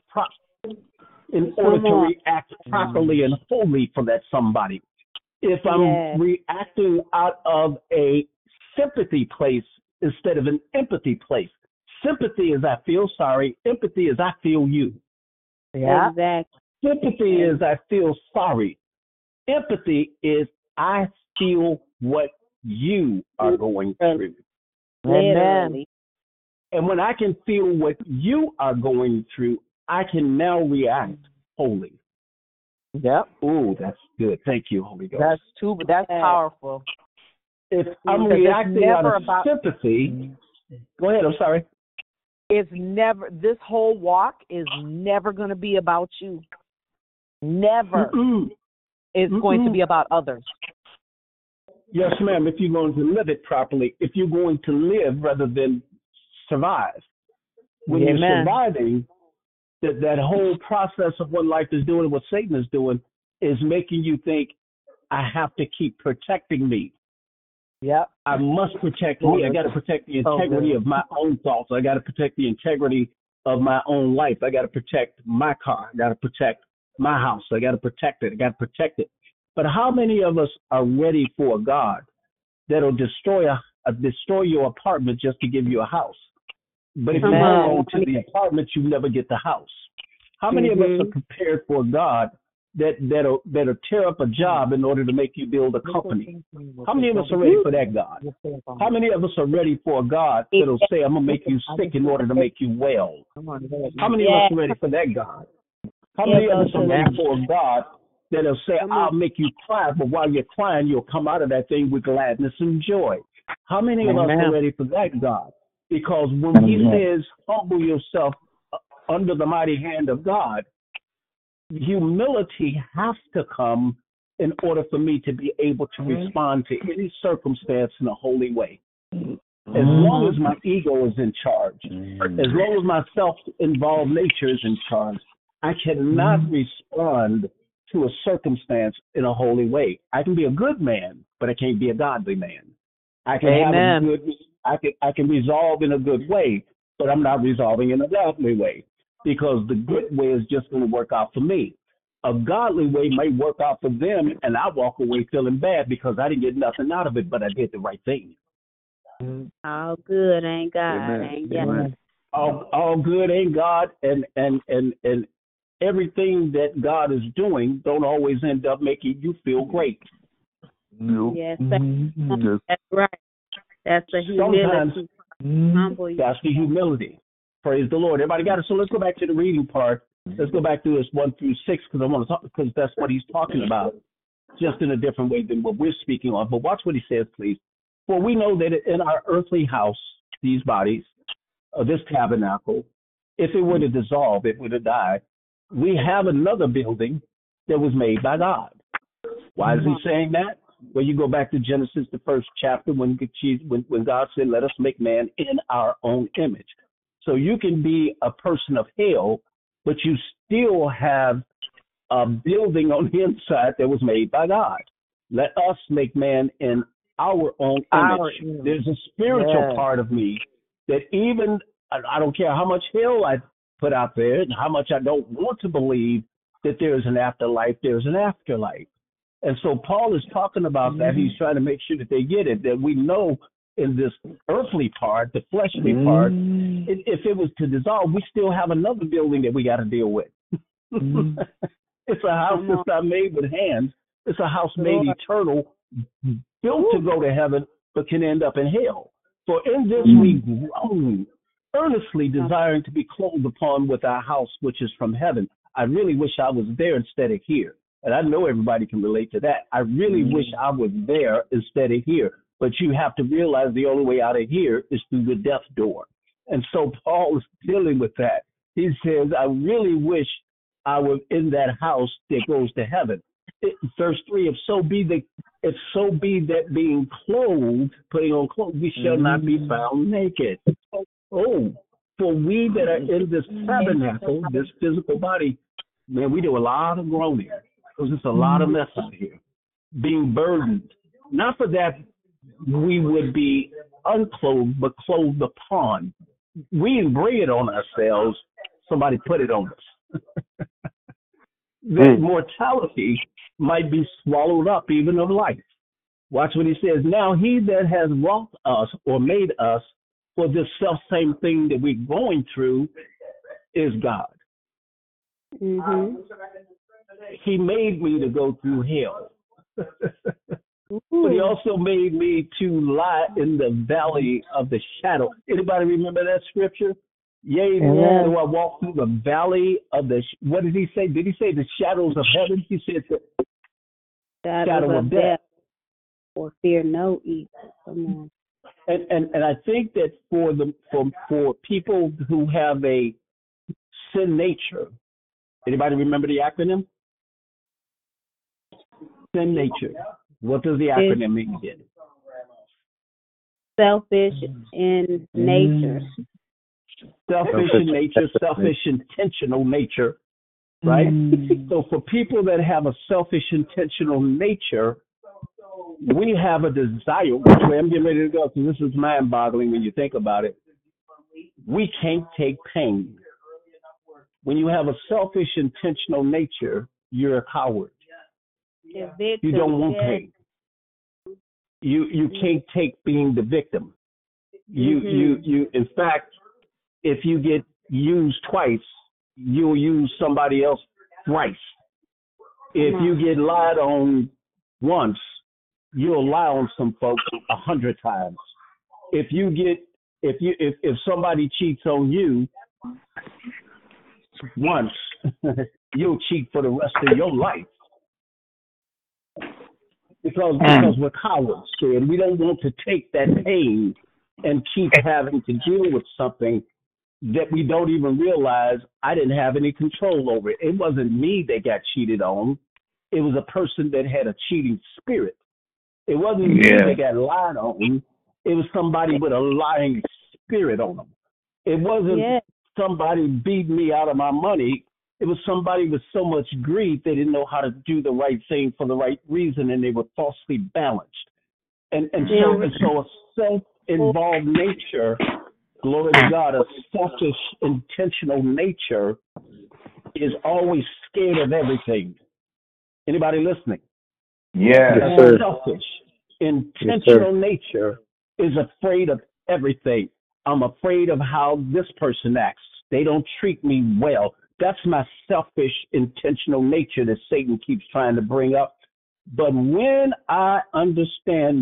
properly and wholly for that somebody. If I'm reacting out of a sympathy place instead of an empathy place. Sympathy is I feel sorry. Empathy is I feel you. Yeah. Exactly. Sympathy is I feel sorry. Empathy is I feel what you are going through. Amen. And when I can feel what you are going through, I can now react wholly. Yep. Ooh, that's good. Thank you, Holy Ghost. That's powerful. If I'm reacting out of sympathy, go ahead, I'm sorry. It's never, this whole walk is never going to be about you. Never. It's going to be about others. Yes, ma'am, if you're going to live it properly, if you're going to live rather than survive. When you're surviving, that whole process of what life is doing and what Satan is doing is making you think, I have to keep protecting me. Yep. I must protect me. I got to protect the integrity of my own thoughts. I got to protect the integrity of my own life. I got to protect my car. I got to protect my house. I got to protect it. I got to protect it. But how many of us are ready for a God that'll destroy your apartment just to give you a house? But if you hold on to the apartment, you never get the house. How many of us are prepared for a God that'll tear up a job in order to make you build a company? How many of us are ready for that God? How many of us are ready for a God that'll say, I'm going to make you sick in order to make you well? How many of us are ready for that God? How many of us are ready for a God that'll say, I'll make you cry, but while you're crying, you'll come out of that thing with gladness and joy? How many of us are ready for that God? Because when he says, humble yourself under the mighty hand of God, humility has to come in order for me to be able to respond to any circumstance in a holy way. As long as my ego is in charge, as long as my self-involved nature is in charge, I cannot respond to a circumstance in a holy way. I can be a good man, but I can't be a godly man. I can have a good, I can resolve in a good way, but I'm not resolving in a godly way, because the good way is just going to work out for me. A godly way may work out for them, and I walk away feeling bad because I didn't get nothing out of it, but I did the right thing. All good ain't God. Ain't God. All good ain't God, and everything that God is doing don't always end up making you feel great. No. Yes, that's right. That's the humility. That's the humility. Praise the Lord. Everybody got it. So let's go back to the reading part. Let's go back to this 1 through 6, because I want to talk, because that's what he's talking about, just in a different way than what we're speaking on. But watch what he says, please. For we know that in our earthly house, these bodies, this tabernacle, if it were to dissolve, it would have died. We have another building that was made by God. Why is he saying that? Well, you go back to Genesis, the first chapter, when God said, let us make man in our own image. So you can be a person of hell, but you still have a building on the inside that was made by God. Let us make man in our own image. There's a spiritual part of me that even, I don't care how much hell I put out there and how much I don't want to believe that there's an afterlife, there's an afterlife. And so Paul is talking about that. He's trying to make sure that they get it, that we know in this earthly part, the fleshly part, if it was to dissolve, we still have another building that we got to deal with. It's a house that's not made with hands. It's a house made eternal, built to go to heaven, but can end up in hell. For in this we groan, earnestly desiring to be clothed upon with our house which is from heaven. I really wish I was there instead of here. And I know everybody can relate to that. I really wish I was there instead of here. But you have to realize the only way out of here is through the death door. And so Paul is dealing with that. He says, I really wish I were in that house that goes to heaven. Verse 3, if so be that being clothed, putting on clothes, we shall not be found naked. Oh, for we that are in this tabernacle, this physical body, man, we do a lot of groaning because it's a lot of mess out here. Being burdened, not for that we would be unclothed, but clothed upon. We didn't bring it on ourselves. Somebody put it on us. That mortality might be swallowed up even of life. Watch what he says. Now he that has wrought us or made us for this self same thing that we're going through is God. Mm-hmm. He made me to go through hell. But he also made me to lie in the valley of the shadow. Anybody remember that scripture? Yea, though I walk through the valley of the, what did he say? Did he say the shadows of heaven? He said the shadow of death. Or fear no evil. Come on. And I think that for people who have a sin nature, anybody remember the acronym? Sin nature. What does the acronym mean again? Selfish in nature. Selfish in nature, selfish intentional nature, right? So for people that have a selfish intentional nature, we have a desire, which way I'm getting ready to go, because this is mind-boggling when you think about it. We can't take pain. When you have a selfish intentional nature, you're a coward. You don't want pain. You can't take being the victim. You in fact, if you get used twice, you'll use somebody else thrice. If you get lied on once, you'll lie on some folks 100 times. If somebody cheats on you once, you'll cheat for the rest of your life. Because we're cowards, and we don't want to take that pain and keep having to deal with something that we don't even realize I didn't have any control over. It wasn't me that got cheated on. It was a person that had a cheating spirit. It wasn't me that got lied on. It was somebody with a lying spirit on them. It wasn't somebody beat me out of my money. It was somebody with so much greed they didn't know how to do the right thing for the right reason, and they were falsely balanced. And so a self-involved nature, glory to God, a selfish, intentional nature is always scared of everything. Anybody listening? Yeah. A selfish, intentional nature is afraid of everything. I'm afraid of how this person acts. They don't treat me well. That's my selfish, intentional nature that Satan keeps trying to bring up. But when I understand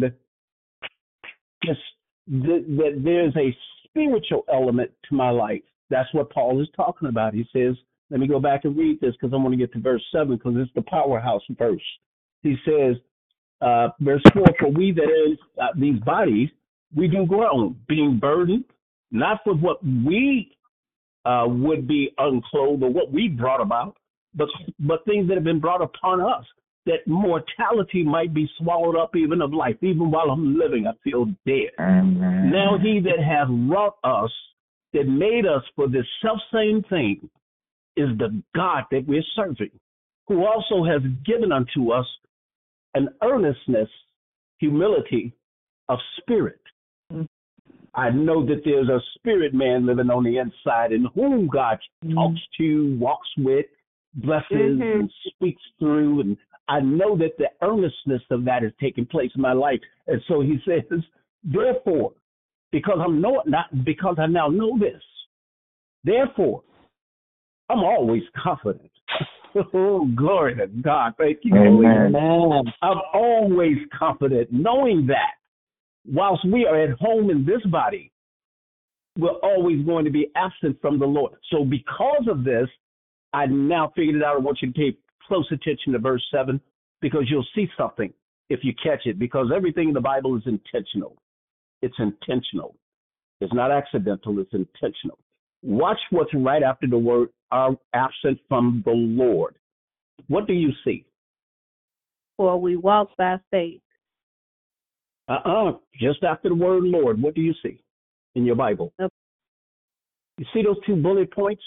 that there's a spiritual element to my life, that's what Paul is talking about. He says, let me go back and read this because I want to get to verse 7 because it's the powerhouse verse. He says, verse 4, for we that is these bodies, we do groan, being burdened, not for what we would be unclothed or what we brought about, but things that have been brought upon us, that mortality might be swallowed up even of life. Even while I'm living, I feel dead. Amen. Now he that hath wrought us, that made us for this selfsame thing, is the God that we're serving, who also has given unto us an earnestness, humility of spirit. I know that there's a spirit man living on the inside in whom God talks to, walks with, blesses, and speaks through. And I know that the earnestness of that is taking place in my life. And so he says, therefore, because I now know this, therefore, I'm always confident. Oh, glory to God. Thank you, Holy Spirit. I'm always confident knowing that whilst we are at home in this body, we're always going to be absent from the Lord. So because of this, I now figured it out. I want you to pay close attention to verse 7 because you'll see something if you catch it, because everything in the Bible is intentional. It's intentional. It's not accidental. It's intentional. Watch what's right after the word are absent from the Lord. What do you see? For we walk by faith. Just after the word Lord, what do you see in your Bible? Okay. You see those 2 bullet points?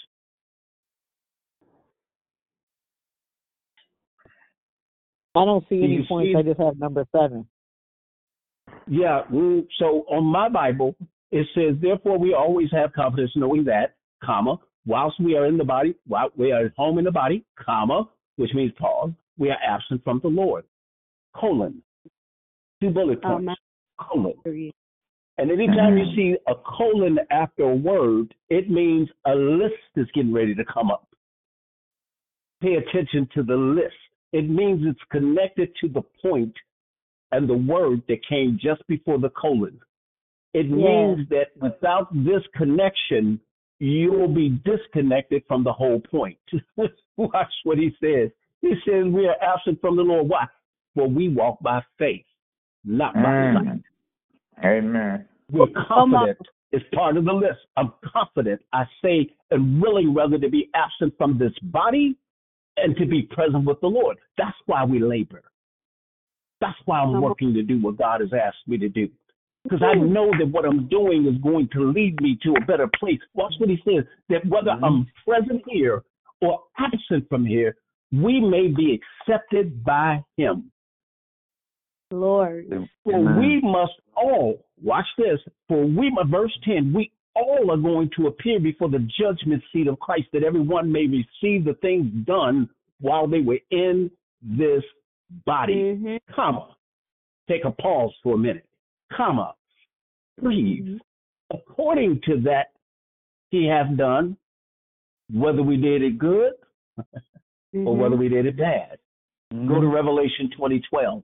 I don't see any points. I just have number 7. Yeah. So on my Bible, it says, therefore we always have confidence knowing that, comma, whilst we are in the body, while we are at home in the body, comma, which means pause, we are absent from the Lord, colon, 2 bullet points, colon. And anytime you see a colon after a word, it means a list is getting ready to come up. Pay attention to the list. It means it's connected to the point and the word that came just before the colon. It means that without this connection, you will be disconnected from the whole point. Watch what he says. He says we are absent from the Lord. Why? For we walk by faith, not by sight. Amen. We're confident. It's part of the list. I'm confident, I say, and willing rather to be absent from this body and to be present with the Lord. That's why we labor. That's why I'm working to do what God has asked me to do. Because I know that what I'm doing is going to lead me to a better place. Watch what he says, that whether I'm present here or absent from here, we may be accepted by him. Lord. For we must all, watch this, verse 10, we all are going to appear before the judgment seat of Christ, that everyone may receive the things done while they were in this body, comma, take a pause for a minute, comma, breathe. According to that he hath done, whether we did it good or whether we did it bad. Go to Revelation 20:12.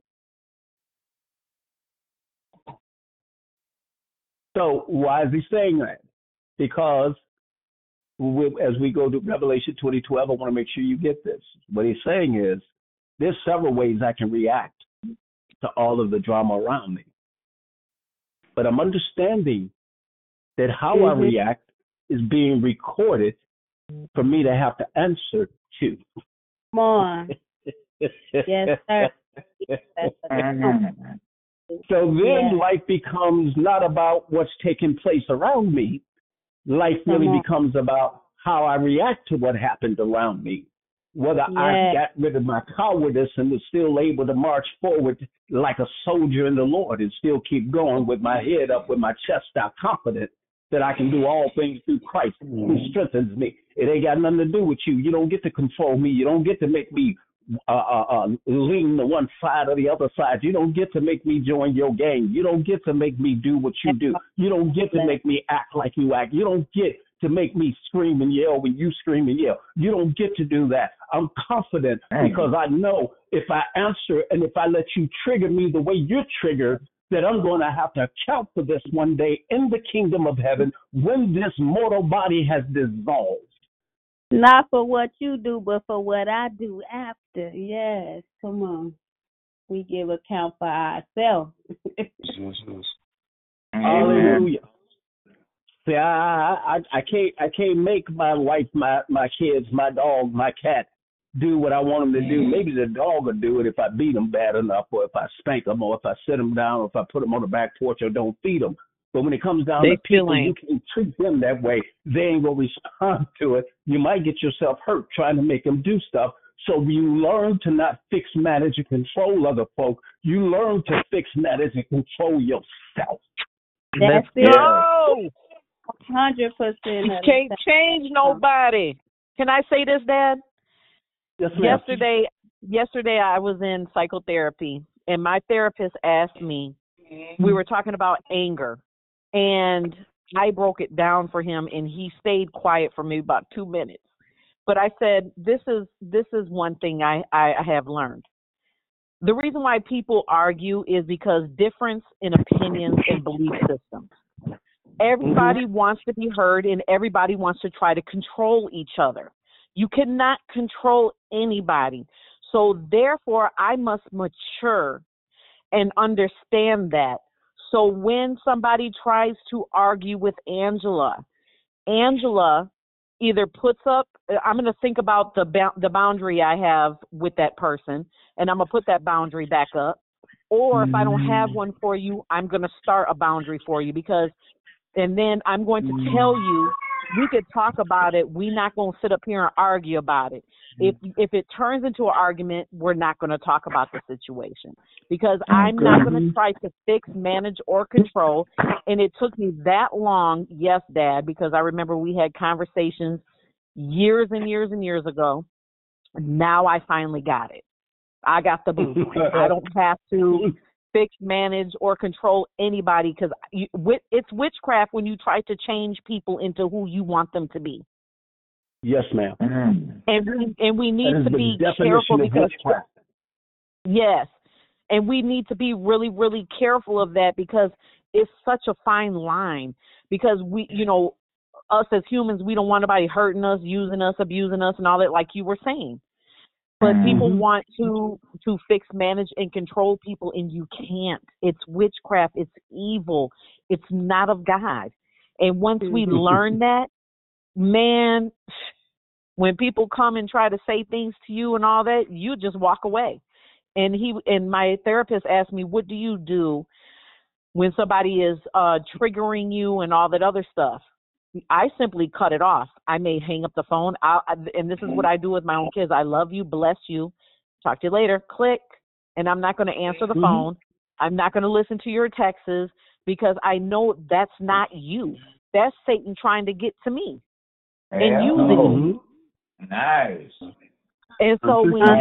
So why is he saying that? Because as we go to Revelation 20:12, I want to make sure you get this. What he's saying is there's several ways I can react to all of the drama around me. But I'm understanding that how I react is being recorded for me to have to answer to. Come on. Yes, sir. So then life becomes not about what's taking place around me. Life really becomes about how I react to what happened around me. Whether I got rid of my cowardice and was still able to march forward like a soldier in the Lord and still keep going with my head up, with my chest out, confident that I can do all things through Christ who strengthens me. It ain't got nothing to do with you. You don't get to control me. You don't get to make me lean to one side or the other side. You don't get to make me join your gang. You don't get to make me do what you do. You don't get to make me act like you act. You don't get to make me scream and yell when you scream and yell. You don't get to do that. I'm confident because I know if I answer and if I let you trigger me the way you're triggered, that I'm going to have to account for this one day in the kingdom of heaven when this mortal body has dissolved. Not for what you do, but for what I do after. Yes, come on. We give account for ourselves. Hallelujah. See, I can't make my wife, my kids, my dog, my cat do what I want them to do. Maybe the dog will do it if I beat them bad enough, or if I spank them, or if I sit them down, or if I put them on the back porch, or don't feed them. But when it comes down to people, you can treat them that way. They ain't going to respond to it. You might get yourself hurt trying to make them do stuff. So you learn to not fix, manage, and control other folk. You learn to fix, manage, and control yourself. That's it. Go! 100%. You can't change nobody. Can I say this, Dad? Yes, ma'am. Yesterday I was in psychotherapy, and my therapist asked me, we were talking about anger, and I broke it down for him, and he stayed quiet for maybe about 2 minutes. But I said, this is one thing I have learned. The reason why people argue is because difference in opinions and belief systems. Everybody wants to be heard, and everybody wants to try to control each other. You cannot control anybody. So therefore, I must mature and understand that. So when somebody tries to argue with Angela either puts up, I'm going to think about the boundary I have with that person, and I'm going to put that boundary back up. Or if I don't have one for you, I'm going to start a boundary for you, and then I'm going to tell you, we could talk about it. We're not going to sit up here and argue about it. If it turns into an argument, we're not going to talk about the situation, because I'm not going to try to fix, manage, or control. And it took me that long, yes, Dad, because I remember we had conversations years and years and years ago. Now I finally got it. I got the blueprint. I don't have to fix, manage, or control anybody, because it's witchcraft when you try to change people into who you want them to be. Yes, ma'am. And we need to be careful, because yes, and we need to be really, really careful of that, because it's such a fine line. Because we, us as humans, we don't want nobody hurting us, using us, abusing us, and all that, like you were saying. But people want to fix, manage, and control people, and you can't. It's witchcraft. It's evil. It's not of God. And once we learn that, man, when people come and try to say things to you and all that, you just walk away. And my therapist asked me, what do you do when somebody is triggering you and all that other stuff? I simply cut it off. I may hang up the phone. And this is what I do with my own kids. I love you, bless you, talk to you later, click. And I'm not going to answer the phone. I'm not going to listen to your texts, because I know that's not you. That's Satan trying to get to me and using me. Nice. And so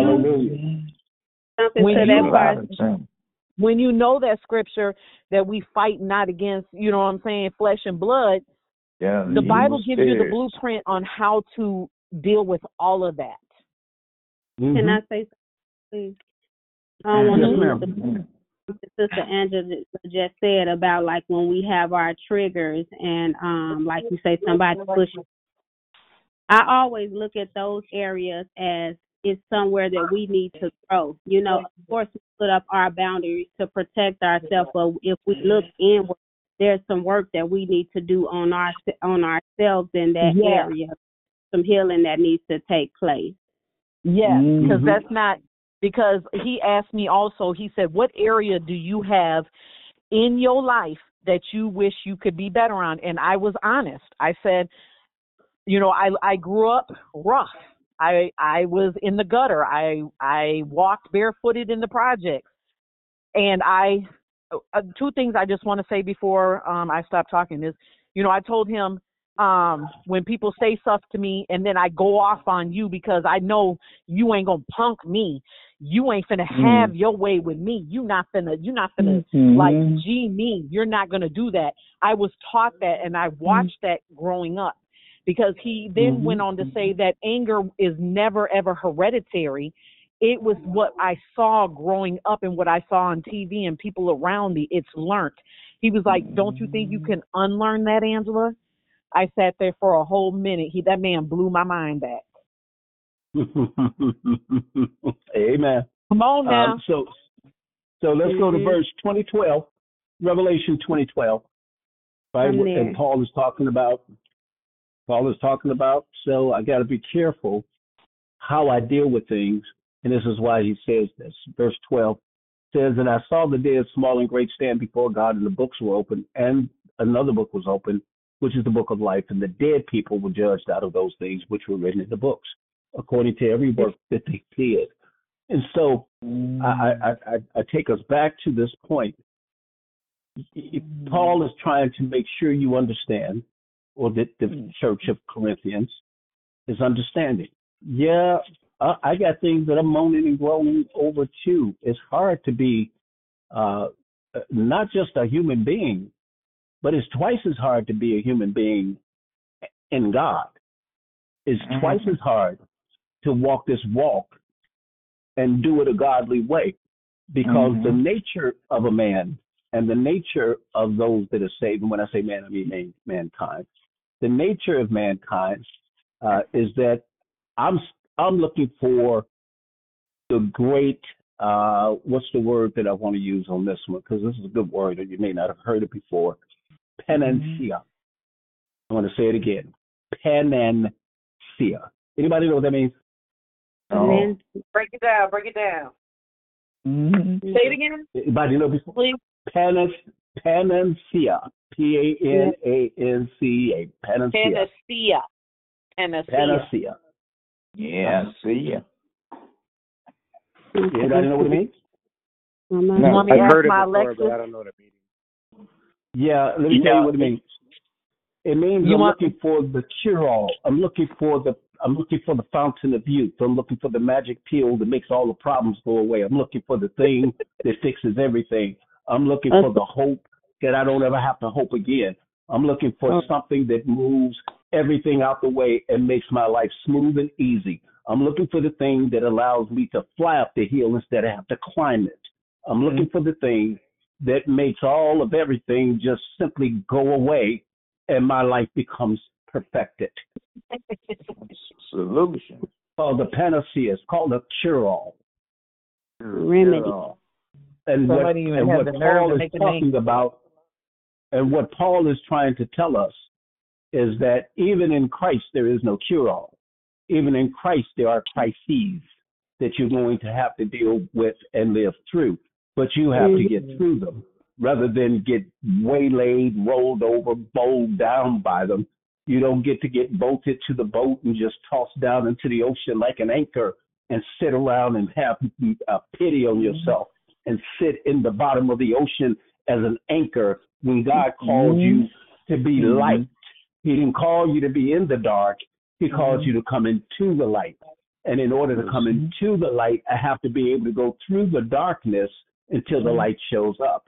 when you know that scripture that we fight not against, flesh and blood, the Bible gives you the blueprint on how to deal with all of that. Can I say something, please? I want to Sister Angela just said about, like, when we have our triggers and like you say, somebody pushing. I always look at those areas as it's somewhere that we need to grow. Of course, we put up our boundaries to protect ourselves, but if we look inward, there's some work that we need to do on ourselves in that area. Some healing that needs to take place. Yes, because that's not, because he asked me also, he said, what area do you have in your life that you wish you could be better on? And I was honest. I said, I grew up rough. I was in the gutter. I walked barefooted in the projects. And two things I just want to say before I stop talking is, I told him, when people say stuff to me and then I go off on you because I know you ain't gonna punk me, you ain't finna have your way with me. You're not finna like G me. You're not gonna do that. I was taught that, and I watched that growing up, because he then went on to say that anger is never ever hereditary. It was what I saw growing up and what I saw on TV and people around me. It's learned. He was like, don't you think you can unlearn that, Angela? I sat there for a whole minute. That man blew my mind back. Amen. Come on now. So let's go to verse 2012, Revelation 2012. Right? And Paul is talking about, so I got to be careful how I deal with things. And this is why he says this. Verse 12 says, and I saw the dead, small and great, stand before God, and the books were open, and another book was open, which is the book of life, and the dead people were judged out of those things which were written in the books, according to every work that they did. And so I take us back to this point. Paul is trying to make sure you understand, or that the church of Corinthians is understanding. Yeah, I got things that I'm moaning and groaning over too. It's hard to be not just a human being, but it's twice as hard to be a human being in God. it's twice as hard to walk this walk and do it a godly way, because the nature of a man and the nature of those that are saved, and when I say man, I mean mankind. The nature of mankind is that I'm looking for the great, what's the word that I want to use on this one? Because this is a good word, and you may not have heard it before. Panancia. I want to say it again. Panancia. Anybody know what that means? Oh. Break it down. Break it down. Say it again. Anybody know before? Please. Panancia. Panancia. Panancia. Panacea. Yeah, see ya. Anybody know what it means? No, I've heard it before, but I don't know what it means. Yeah, let me tell you what it means. It means I'm looking for the cure-all. I'm looking for the fountain of youth. I'm looking for the magic pill that makes all the problems go away. I'm looking for the thing that fixes everything. I'm looking for the hope that I don't ever have to hope again. I'm looking for something that moves everything out the way and makes my life smooth and easy. I'm looking for the thing that allows me to fly up the hill instead of have to climb it. I'm looking for the thing that makes all of everything just simply go away and my life becomes perfected. Solution. Called the panacea. It's called a cure-all. Remedy. And what Paul is talking about, and what Paul is trying to tell us, is that even in Christ there is no cure-all. Even in Christ there are crises that you're going to have to deal with and live through. But you have to get through them rather than get waylaid, rolled over, bowled down by them. You don't get to get bolted to the boat and just tossed down into the ocean like an anchor and sit around and have pity on yourself and sit in the bottom of the ocean as an anchor when God called you to be light. He didn't call you to be in the dark. He called you to come into the light. And in order to come into the light, I have to be able to go through the darkness until the light shows up.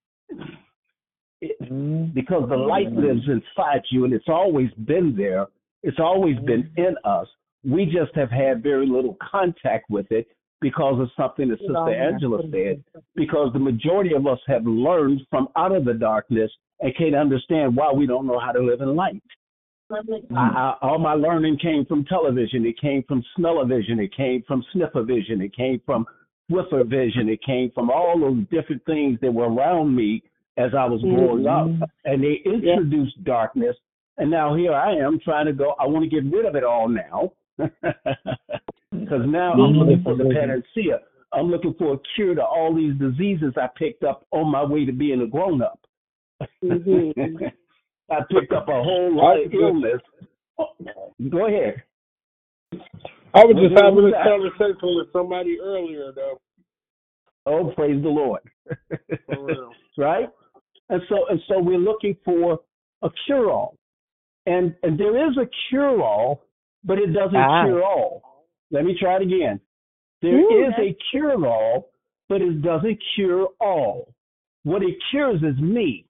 Because the light lives inside you, and it's always been there. It's always been in us. We just have had very little contact with it because of something that Sister Angela said, because the majority of us have learned from out of the darkness and can't understand why we don't know how to live in light. All my learning came from television. It came from smell-o-vision. It came from sniffer-vision. It came from whiffer-vision. It came from all those different things that were around me as I was growing up. And they introduced darkness. And now here I am trying to go, I want to get rid of it all now. Because now I'm looking for the panacea. I'm looking for a cure to all these diseases I picked up on my way to being a grown-up. I picked up a whole lot of illness. Go ahead. I was just having this conversation with somebody earlier, though. Oh, praise the Lord. For real. Right? And so we're looking for a cure-all. And there is a cure-all, but it doesn't cure all. Let me try it again. There is a cure-all, but it doesn't cure all. What it cures is me.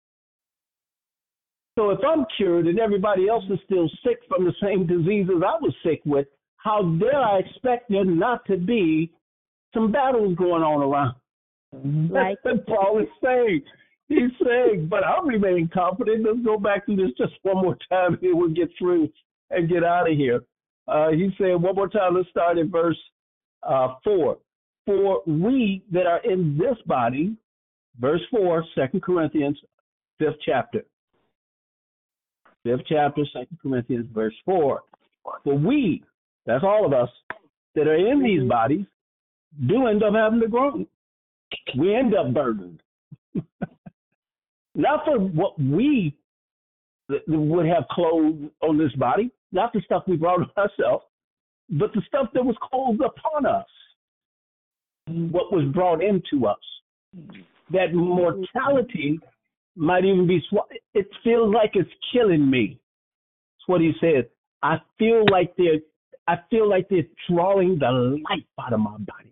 So if I'm cured and everybody else is still sick from the same diseases I was sick with, how dare I expect there not to be some battles going on around? That's what Paul is saying. He's saying, but I'll remain confident. Let's go back to this just one more time and we'll get through and get out of here. He's saying one more time, let's start at verse 4. For we that are in this body, verse 4, 2 Corinthians, 5th chapter. 5th chapter, 2 Corinthians, verse 4. For we, that's all of us, that are in these bodies, do end up having to groan. We end up burdened. Not for what we would have clothed on this body, not the stuff we brought on ourselves, but the stuff that was clothed upon us, what was brought into us. That mortality might even be, it feels like it's killing me. That's what he said. I feel like they're drawing the life out of my body.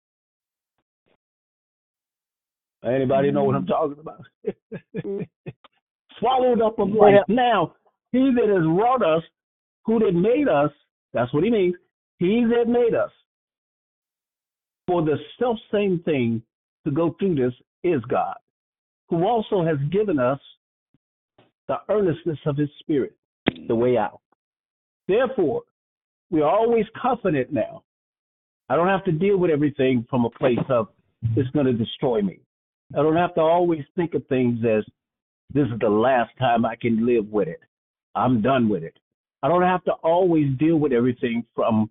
Anybody know what I'm talking about? Swallowed up of life. Now, he that has wrought us who that made us, that's what he means, he that made us, for the self-same thing to go through this is God, who also has given us the earnestness of his spirit, the way out. Therefore, we are always confident now. I don't have to deal with everything from a place of it's going to destroy me. I don't have to always think of things as this is the last time I can live with it. I'm done with it. I don't have to always deal with everything from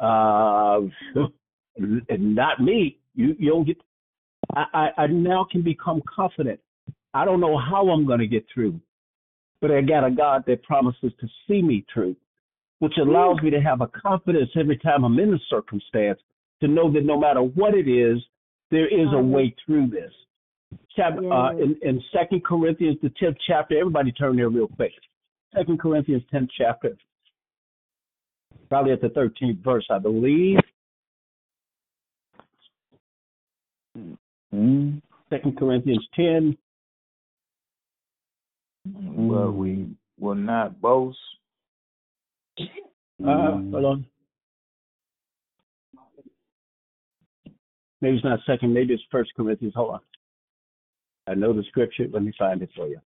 not me. You don't get. I now can become confident. I don't know how I'm going to get through, but I got a God that promises to see me through, which allows me to have a confidence every time I'm in a circumstance to know that no matter what it is, there is a way through this. In 2 Corinthians, the 10th chapter, everybody turn there real quick. 2 Corinthians 10th chapter, probably at the 13th verse, I believe. 2 Corinthians 10. Well, we will not boast. Hold on. Maybe it's not second, maybe it's 1 Corinthians. Hold on. I know the scripture. Let me find it for you.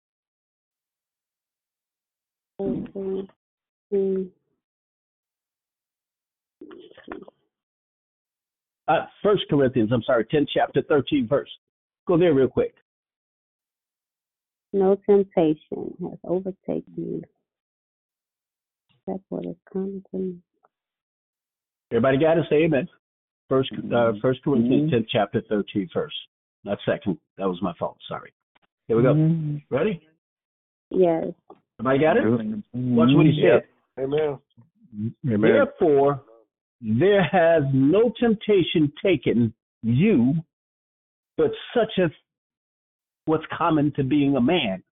First Corinthians, 10th chapter, 13th verse. Go there real quick. No temptation has overtaken you. That's what is coming to me. Everybody got to say amen. First Corinthians 10th chapter, 13th verse. Not second. That was my fault. Sorry. Here we go. Ready? Yes. Everybody got it? Watch what he said. Amen. Therefore, there has no temptation taken you, but such as what's common to being a man.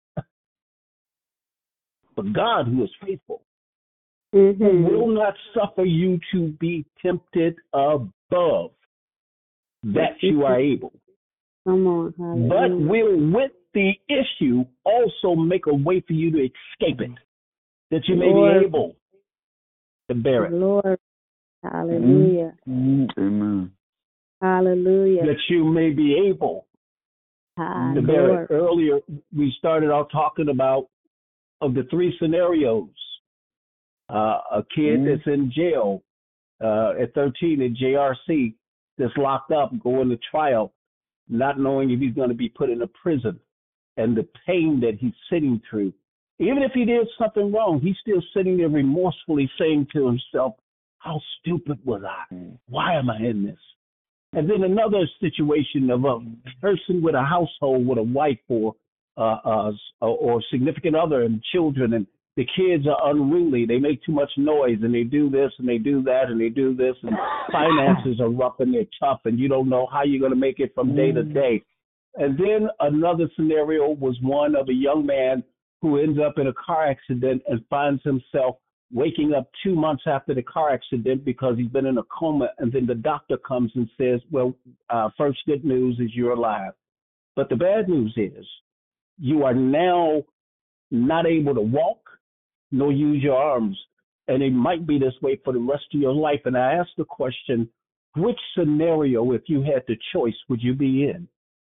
But God, who is faithful, who will not suffer you to be tempted above that you are able. Come on, but will with the issue also make a way for you to escape it, that you may be able to bear it. Lord, hallelujah. Amen. Hallelujah. That you may be able to bear it. Earlier, we started out talking about of the three scenarios. A kid that's in jail at 13 at JRC that's locked up, going to trial, not knowing if he's going to be put in a prison, and the pain that he's sitting through. Even if he did something wrong, he's still sitting there remorsefully saying to himself, how stupid was I? Why am I in this? And then another situation of a person with a household with a wife or significant other and children, and the kids are unruly. They make too much noise, and they do this and they do that and they do this, and finances are rough and they're tough, and you don't know how you're going to make it from day to day. And then another scenario was one of a young man who ends up in a car accident and finds himself waking up 2 months after the car accident because he's been in a coma, and then the doctor comes and says, well, first good news is you're alive. But the bad news is you are now not able to walk nor use your arms, and it might be this way for the rest of your life. And I asked the question, which scenario, if you had the choice, would you be in?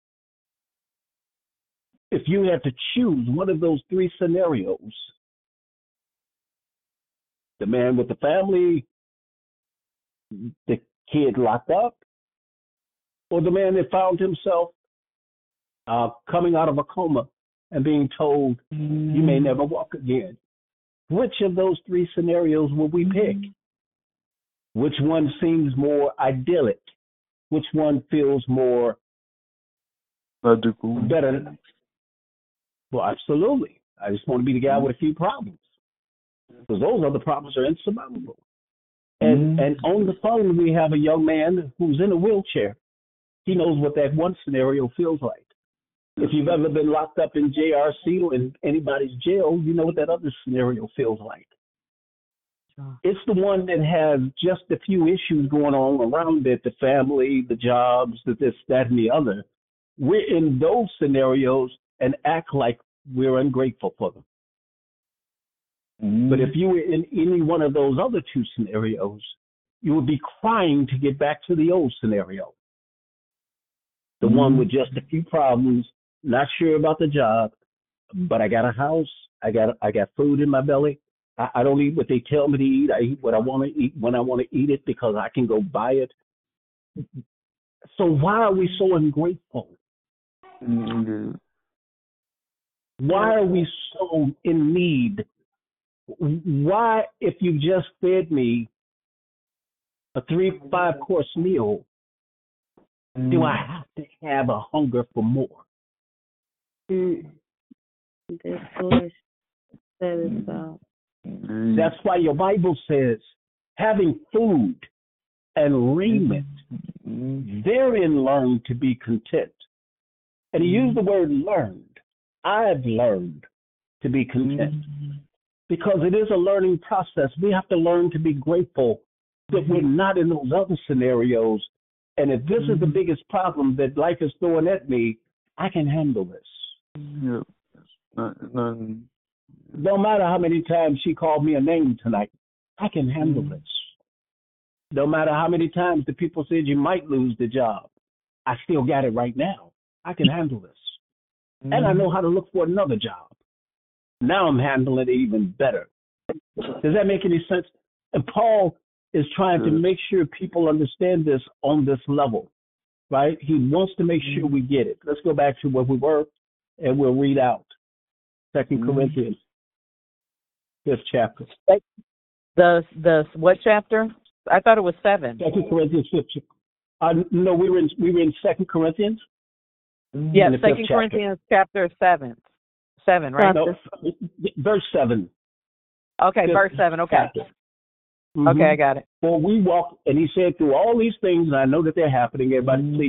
If you had to choose one of those three scenarios, the man with the family, the kid locked up, or the man that found himself coming out of a coma and being told you may never walk again. Which of those three scenarios will we pick? Which one seems more idyllic? Which one feels more better? Well, absolutely. I just want to be the guy with a few problems, because those other problems are insurmountable. And on the phone, we have a young man who's in a wheelchair. He knows what that one scenario feels like. If you've ever been locked up in JRC or in anybody's jail, you know what that other scenario feels like. It's the one that has just a few issues going on around it, the family, the jobs, the this, that, and the other. We're in those scenarios and act like we're ungrateful for them. But if you were in any one of those other two scenarios, you would be crying to get back to the old scenario. The one with just a few problems, not sure about the job, but I got a house, I got food in my belly. I don't eat what they tell me to eat. I eat what I want to eat when I want to eat it because I can go buy it. So why are we so ungrateful? Why are we so in need? Why, if you just fed me a 5-course meal, do I have to have a hunger for more? This foolish said That's why your Bible says, having food and raiment, therein learn to be content. And he used the word learned. I've learned to be content. Because it is a learning process. We have to learn to be grateful that we're not in those other scenarios. And if this is the biggest problem that life is throwing at me, I can handle this. No matter how many times she called me a name tonight, I can handle this. No matter how many times the people said you might lose the job, I still got it right now. I can handle this. And I know how to look for another job. Now I'm handling it even better. Does that make any sense? And Paul is trying to make sure people understand this on this level, right? He wants to make sure we get it. Let's go back to where we were, and we'll read out 2 Corinthians, this chapter. The what chapter? I thought it was 7. 2 Corinthians 15. No, we were in 2 Corinthians. Yeah, 2 Corinthians chapter 7. 7, right? No, verse 7. Okay, verse 7. Okay. Okay, I got it. For we walk, and he said, through all these things, and I know that they're happening. Everybody, please,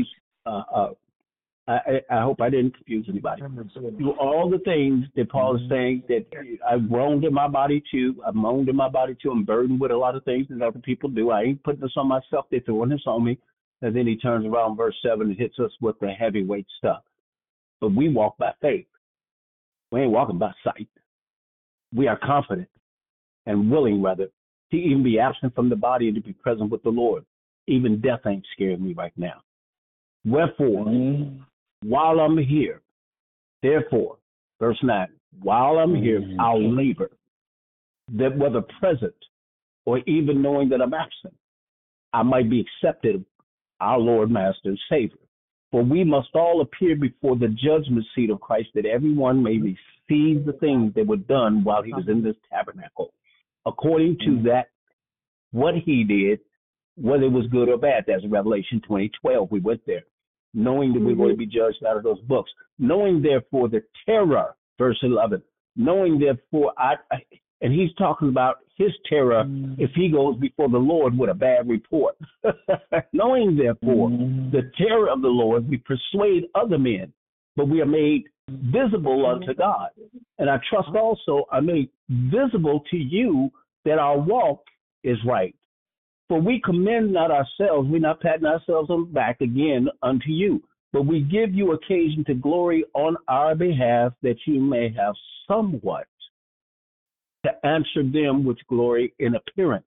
I hope I didn't confuse anybody. Through all the things that Paul is saying, that I've groaned in my body too, I've moaned in my body too, I'm burdened with a lot of things that other people do. I ain't putting this on myself, they're throwing this on me. And then he turns around, verse 7, and hits us with the heavyweight stuff. But we walk by faith. We ain't walking by sight. We are confident and willing, rather, to even be absent from the body and to be present with the Lord. Even death ain't scaring me right now. Wherefore, while I'm here, therefore, verse 9, while I'm here, I'll labor, that whether present or even knowing that I'm absent, I might be accepted of our Lord, Master, and Savior. For we must all appear before the judgment seat of Christ, that everyone may receive the things that were done while he was in this tabernacle, according to that what he did, whether it was good or bad. That's Revelation 20:12. We went there, knowing that we're going to be judged out of those books. Knowing, therefore, the terror, verse 11, knowing, therefore, and he's talking about his terror if he goes before the Lord with a bad report. Knowing, therefore, the terror of the Lord, we persuade other men, but we are made visible unto God. And I trust also are made visible to you that our walk is right. For we commend not ourselves, we're not patting ourselves on the back again unto you, but we give you occasion to glory on our behalf, that you may have somewhat to answer them which glory in appearance.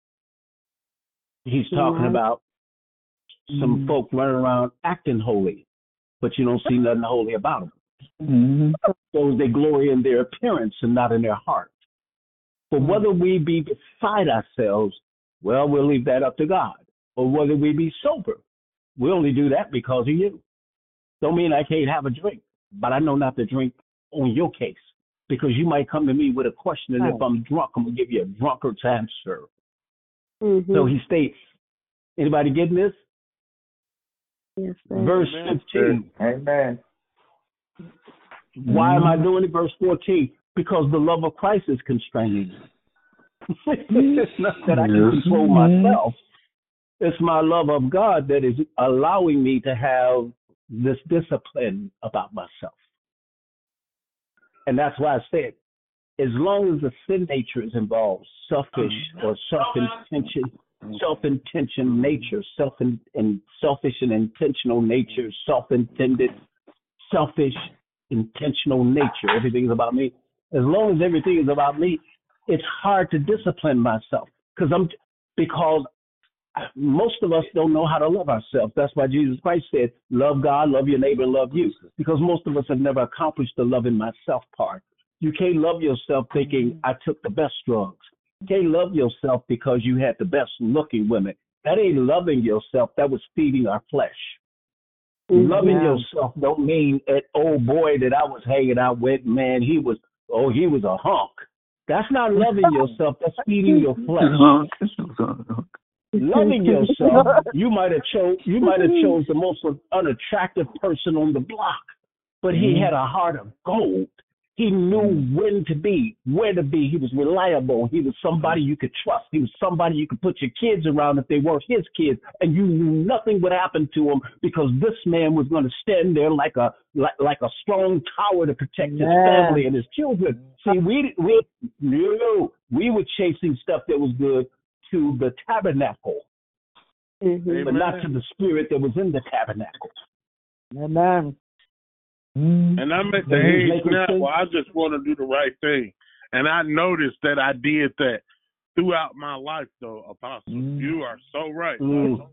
He's talking about some folk running around acting holy, but you don't see nothing holy about them. So they glory in their appearance and not in their heart. For whether we be beside ourselves, well, we'll leave that up to God. Or whether we be sober, we only do that because of you. Don't mean I can't have a drink, but I know not to drink on your case, because you might come to me with a question, and if I'm drunk, I'm going to give you a drunkard's answer. So he states, anybody getting this? Yes, sir. Verse 15. Amen. Why am I doing it? Verse 14. Because the love of Christ is constraining me. It's not that I can control myself. It's my love of God that is allowing me to have this discipline about myself. And that's why I said, as long as the sin nature is involved, selfish or self-intention nature, selfish and intentional nature, self-intended, selfish, intentional nature, everything is about me. As long as everything is about me, it's hard to discipline myself because most of us don't know how to love ourselves. That's why Jesus Christ said, love God, love your neighbor, and love you. Because most of us have never accomplished the loving myself part. You can't love yourself thinking I took the best drugs. You can't love yourself because you had the best looking women. That ain't loving yourself. That was feeding our flesh. Loving yourself don't mean that old boy that I was hanging out with, man, he was a hunk. That's not loving yourself. That's feeding your flesh. Loving yourself, you might have chose the most unattractive person on the block, but he had a heart of gold. He knew when to be, where to be. He was reliable. He was somebody you could trust. He was somebody you could put your kids around if they weren't his kids, and you knew nothing would happen to him because this man was going to stand there like a strong tower to protect his family and his children. See, we were chasing stuff that was good to the tabernacle, but not to the spirit that was in the tabernacle. Amen. And I'm at the age now where I just want to do the right thing. And I noticed that I did that throughout my life, though, Apostle. You are so right. Man,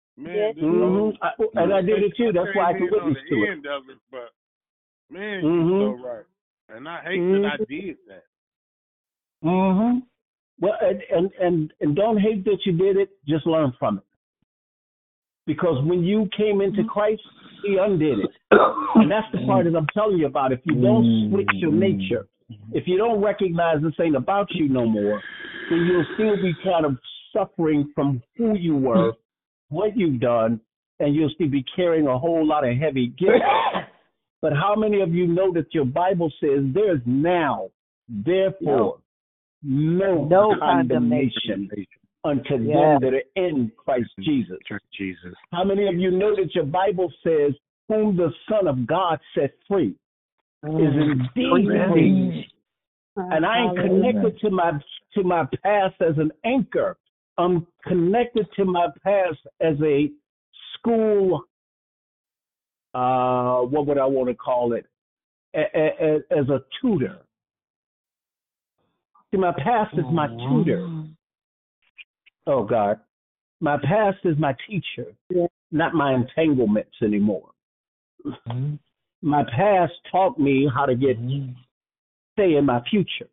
and I did it too. That's why I could witness to it. But, man, you're so right. And I hate that I did that. Well, and don't hate that you did it. Just learn from it. Because when you came into Christ, he undid it. And that's the part that I'm telling you about. If you don't switch your nature, if you don't recognize this ain't about you no more, then you'll still be kind of suffering from who you were, what you've done, and you'll still be carrying a whole lot of heavy guilt. But how many of you know that your Bible says there's now, therefore, no condemnation unto them that are in Christ Jesus. How many of you know that your Bible says, whom the Son of God set free is indeed free? And I ain't connected to my past as an anchor. I'm connected to my past as a school, what would I want to call it, as a tutor. See, my past is my tutor. Oh, God. My past is my teacher, not my entanglements anymore. My past taught me how to stay in my future.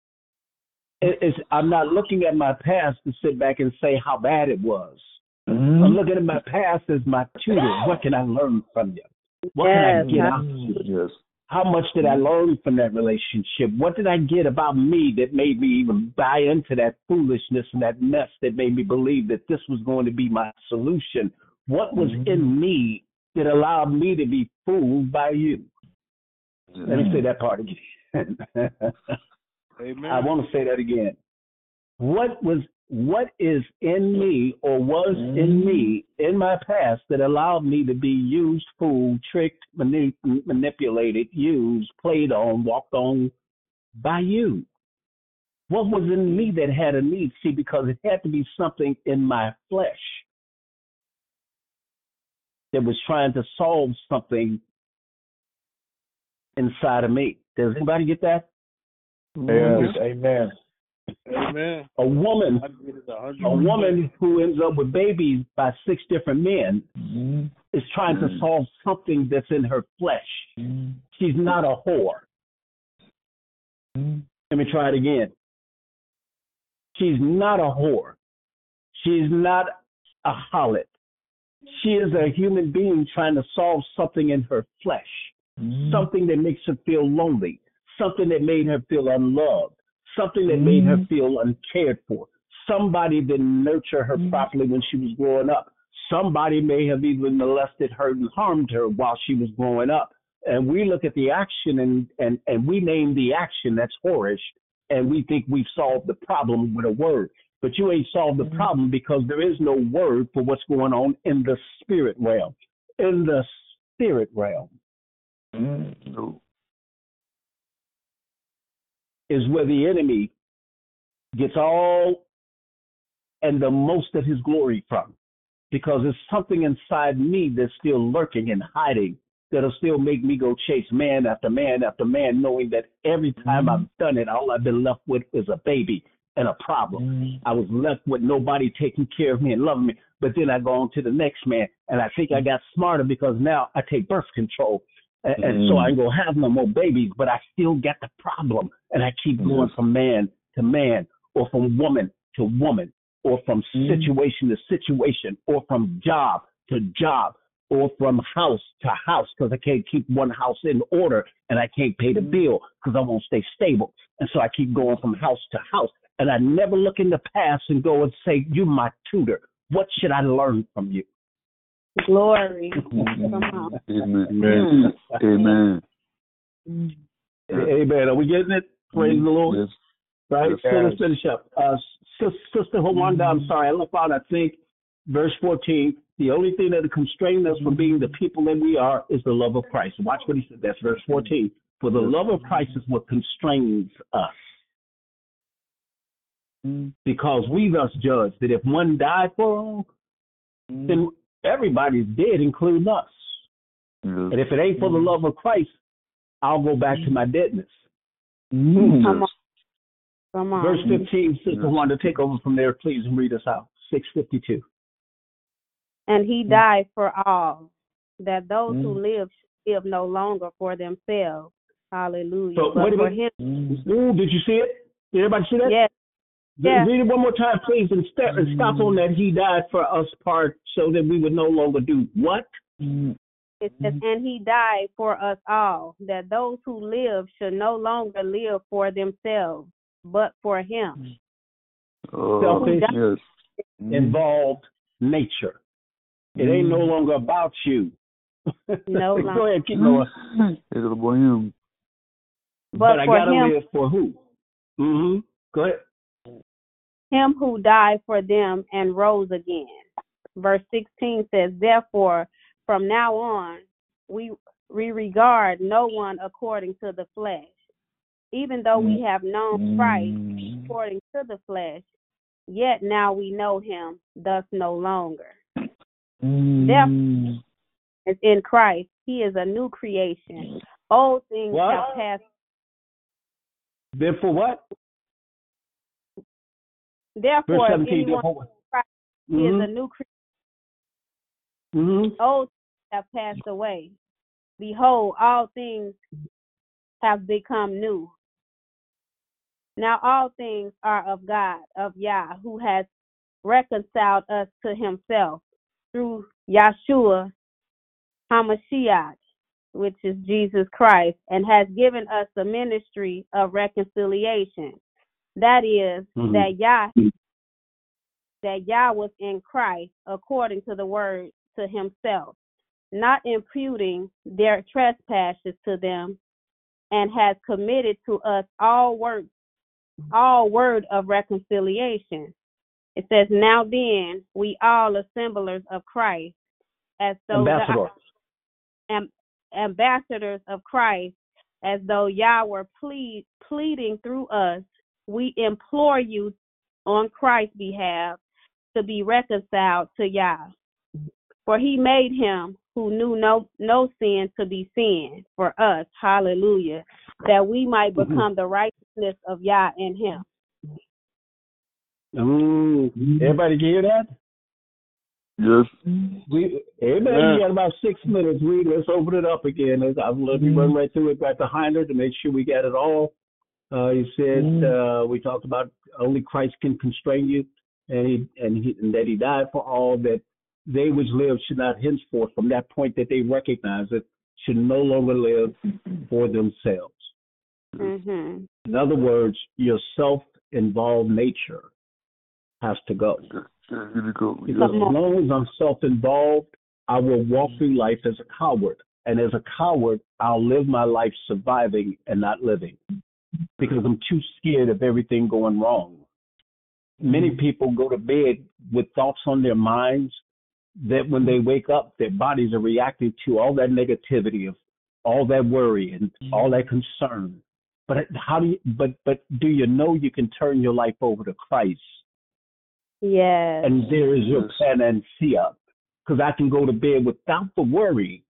I'm not looking at my past to sit back and say how bad it was. I'm looking at my past as my tutor. What can I learn from you? What can I get out of you? How much did I learn from that relationship? What did I get about me that made me even buy into that foolishness and that mess that made me believe that this was going to be my solution? What was in me that allowed me to be fooled by you? Let me say that part again. Amen. I want to say that again. What is in me or was in me in my past that allowed me to be used, fooled, tricked, manipulated, used, played on, walked on by you? What was in me that had a need? See, because it had to be something in my flesh that was trying to solve something inside of me. Does anybody get that? Yes, amen. Amen. A woman who ends up with babies by 6 different men is trying to solve something that's in her flesh. She's not a whore. Let me try it again. She's not a whore. She's not a harlot. She is a human being trying to solve something in her flesh, something that makes her feel lonely, something that made her feel unloved, something that made her feel uncared for. Somebody didn't nurture her properly when she was growing up. Somebody may have even molested her and harmed her while she was growing up. And we look at the action and we name the action that's whorish, and we think we've solved the problem with a word. But you ain't solved the problem because there is no word for what's going on in the spirit realm. In the spirit realm is where the enemy gets all and the most of his glory from, because there's something inside me that's still lurking and hiding that'll still make me go chase man after man after man, knowing that every time I've done it, all I've been left with is a baby and a problem. I was left with nobody taking care of me and loving me. But then I go on to the next man, and I think I got smarter because now I take birth control. And so I ain't going to have no more babies, but I still got the problem. And I keep going from man to man, or from woman to woman, or from situation to situation, or from job to job, or from house to house, because I can't keep one house in order and I can't pay the bill because I won't stay stable. And so I keep going from house to house. And I never look in the past and go and say, you're my tutor. What should I learn from you? Glory. Amen. Amen. Amen. Are we getting it? Praise the Lord. Yes. Right? Yes. So let's finish up. Sister Holanda, I'm sorry. I left out, I think, verse 14. The only thing that constrains us from being the people that we are is the love of Christ. Watch what he said. That's verse 14. For the love of Christ is what constrains us. Because we thus judge that if one died for all, then everybody's dead, including us. And if it ain't for the love of Christ, I'll go back to my deadness. Come on. Verse 15, Sister Wanda, take over from there, please, and read us out. 6:52. And he died for all, that those who live should live no longer for themselves. Hallelujah. So, but for him. him. Did you see it? Did everybody see that? Yes. Read it one more time, please, and stop on that he died for us part so that we would no longer do what? It says, and he died for us all, that those who live should no longer live for themselves, but for him. Selfish, involved nature. It ain't no longer about you. No longer. Go ahead, keep going. It's about him. But I gotta live for who? Go ahead. Him who died for them and rose again. Verse 16 says, therefore, from now on, we regard no one according to the flesh. Even though we have known Christ according to the flesh, yet now we know him, thus no longer. Therefore, as in Christ, he is a new creation. Old things have passed. Therefore what? Therefore, if anyone is Christ, he is a new creation. Old things have passed away. Behold, all things have become new. Now all things are of God, of Yah, who has reconciled us to himself through Yahshua HaMashiach, which is Jesus Christ, and has given us the ministry of reconciliation. That is, that Yah was in Christ according to the word to himself, not imputing their trespasses to them, and has committed to us all word of reconciliation. It says, now then, we all assemblers of Christ, as though ambassadors of Christ, as though Yah were pleading through us, we implore you on Christ's behalf to be reconciled to Yah. For he made him who knew no sin to be sin for us, hallelujah, that we might become the righteousness of Yah in him. Everybody hear that? Yes. You got about 6 minutes. Let's open it up again. I'm going to run right through it right behind her to make sure we got it all. He said, we talked about only Christ can constrain you, and that he died for all, that they which live should not henceforth, from that point that they recognize it, should no longer live for themselves. In other words, your self-involved nature has to go. Because as long as I'm self-involved, I will walk through life as a coward. And as a coward, I'll live my life surviving and not living, because I'm too scared of everything going wrong. Many people go to bed with thoughts on their minds that when they wake up, their bodies are reacting to all that negativity, of all that worry and all that concern. But do you know you can turn your life over to Christ? Yes. And there is your panacea, because I can go to bed without the worry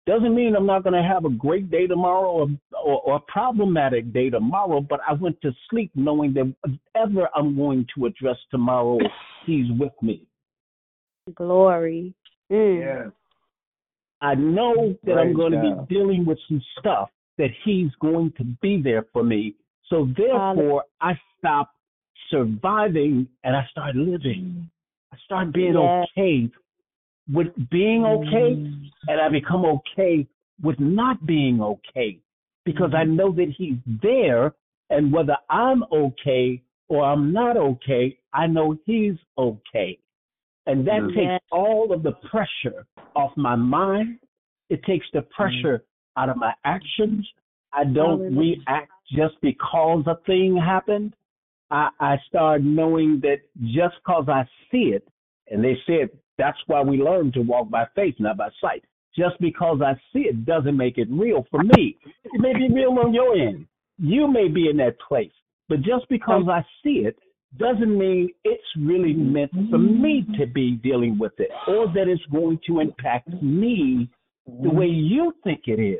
Doesn't mean I'm not going to have a great day tomorrow or a problematic day tomorrow, but I went to sleep knowing that whatever I'm going to address tomorrow, he's with me. Glory. Yes. I know that Praise I'm going to God. be dealing with some stuff that he's going to be there for me. So therefore, I stop surviving and I start living. I start being okay with being okay, and I become okay with not being okay because I know that he's there, and whether I'm okay or I'm not okay, I know he's okay. And that takes all of the pressure off my mind. It takes the pressure out of my actions. I don't react just because a thing happened. I start knowing that just because I see it, and they said that's why we learn to walk by faith, not by sight. Just because I see it doesn't make it real for me. It may be real on your end. You may be in that place. But just because I see it doesn't mean it's really meant for me to be dealing with it or that it's going to impact me the way you think it is.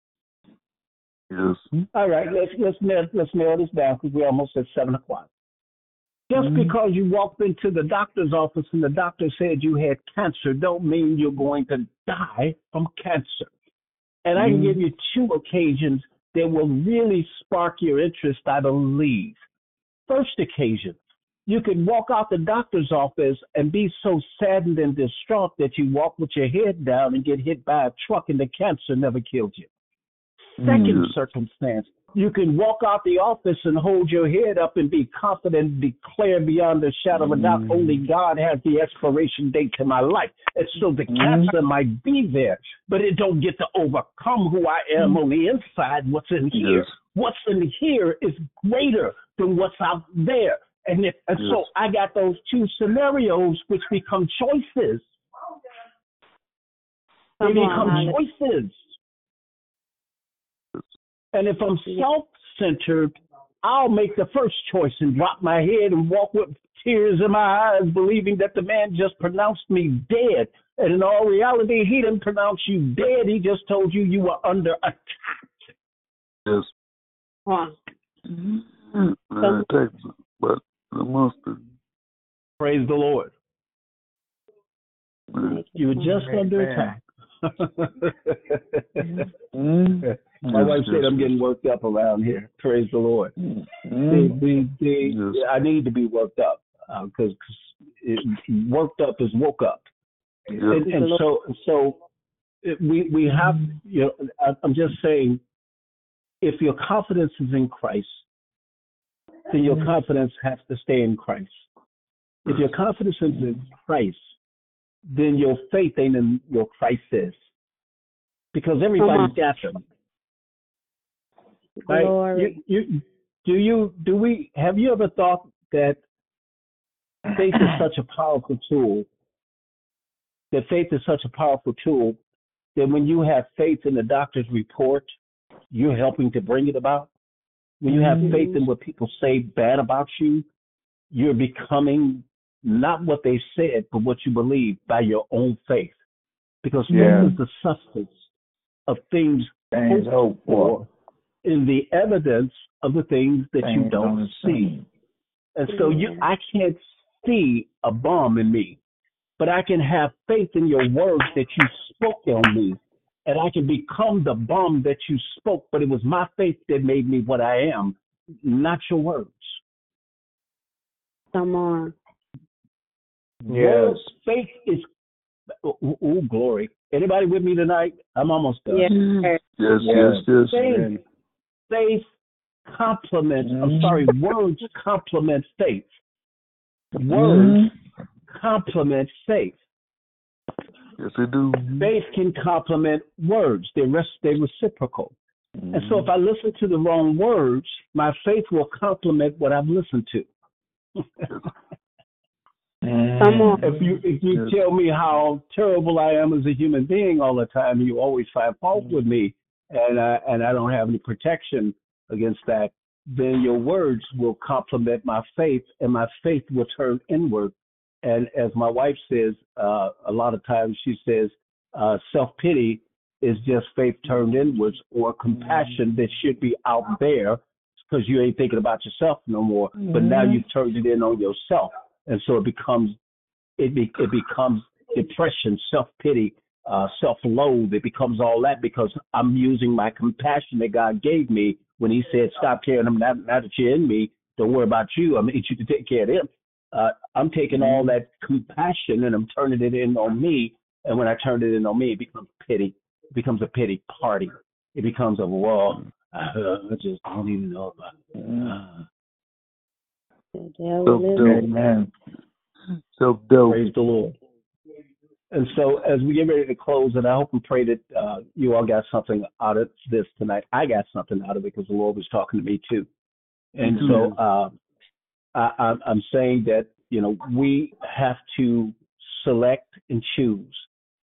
Yes. All right, let's nail this down because we're almost at 7 o'clock. Just because you walked into the doctor's office and the doctor said you had cancer don't mean you're going to die from cancer. And I can give you 2 occasions that will really spark your interest, I believe. First occasion, you could walk out the doctor's office and be so saddened and distraught that you walk with your head down and get hit by a truck and the cancer never killed you. Second circumstance, you can walk out the office and hold your head up and be confident, declare beyond a shadow of a doubt, only God has the expiration date to my life. And so the cancer might be there, but it don't get to overcome who I am on the inside, what's in here. Yes. What's in here is greater than what's out there. And so I got those 2 scenarios which become choices. They become choices. And if I'm self-centered, I'll make the first choice and drop my head and walk with tears in my eyes, believing that the man just pronounced me dead. And in all reality, he didn't pronounce you dead. He just told you you were under attack. Yes. Attack, but the monster. Praise the Lord. You were just under attack. My wife said I'm getting worked up around here. Praise the Lord. I need to be worked up because worked up is woke up. And so we have, I'm just saying, if your confidence is in Christ, then your confidence has to stay in Christ. If your confidence is in Christ, then your faith ain't in your crisis. Because everybody's got them. Right? Have you ever thought that faith is such a powerful tool? That faith is such a powerful tool that when you have faith in the doctor's report, you're helping to bring it about. When you have faith in what people say bad about you, you're becoming not what they said, but what you believe by your own faith. Because faith is the substance of things hoped for, in the evidence of the things that you don't see. And so I can't see a bomb in me, but I can have faith in your words that you spoke on me, and I can become the bomb that you spoke, but it was my faith that made me what I am, not your words. Come on. Yes. Faith is, glory. Anybody with me tonight? I'm almost done. Yes. Faith complements, words complement faith. Words complement faith. Yes, they do. Faith can complement words. They're reciprocal. And so if I listen to the wrong words, my faith will complement what I've listened to. Come on. If you tell me how terrible I am as a human being all the time, you always find fault with me, and I don't have any protection against that, then your words will complement my faith, and my faith will turn inward. And as my wife says, a lot of times she says, self-pity is just faith turned inwards, or compassion that should be out there because you ain't thinking about yourself no more. But now you've turned it in on yourself, and so it becomes depression, self-pity, self-loathe. It becomes all that because I'm using my compassion that God gave me when he said, stop caring them now that you're in me. Don't worry about you. I need you to take care of them. I'm taking all that compassion and I'm turning it in on me. And when I turn it in on me, it becomes pity. It becomes a pity party. It becomes a, well, I just don't even know about it. Amen. So dope. Praise the Lord. And so as we get ready to close, and I hope and pray that you all got something out of this tonight. I got something out of it because the Lord was talking to me too. And so I'm saying that, we have to select and choose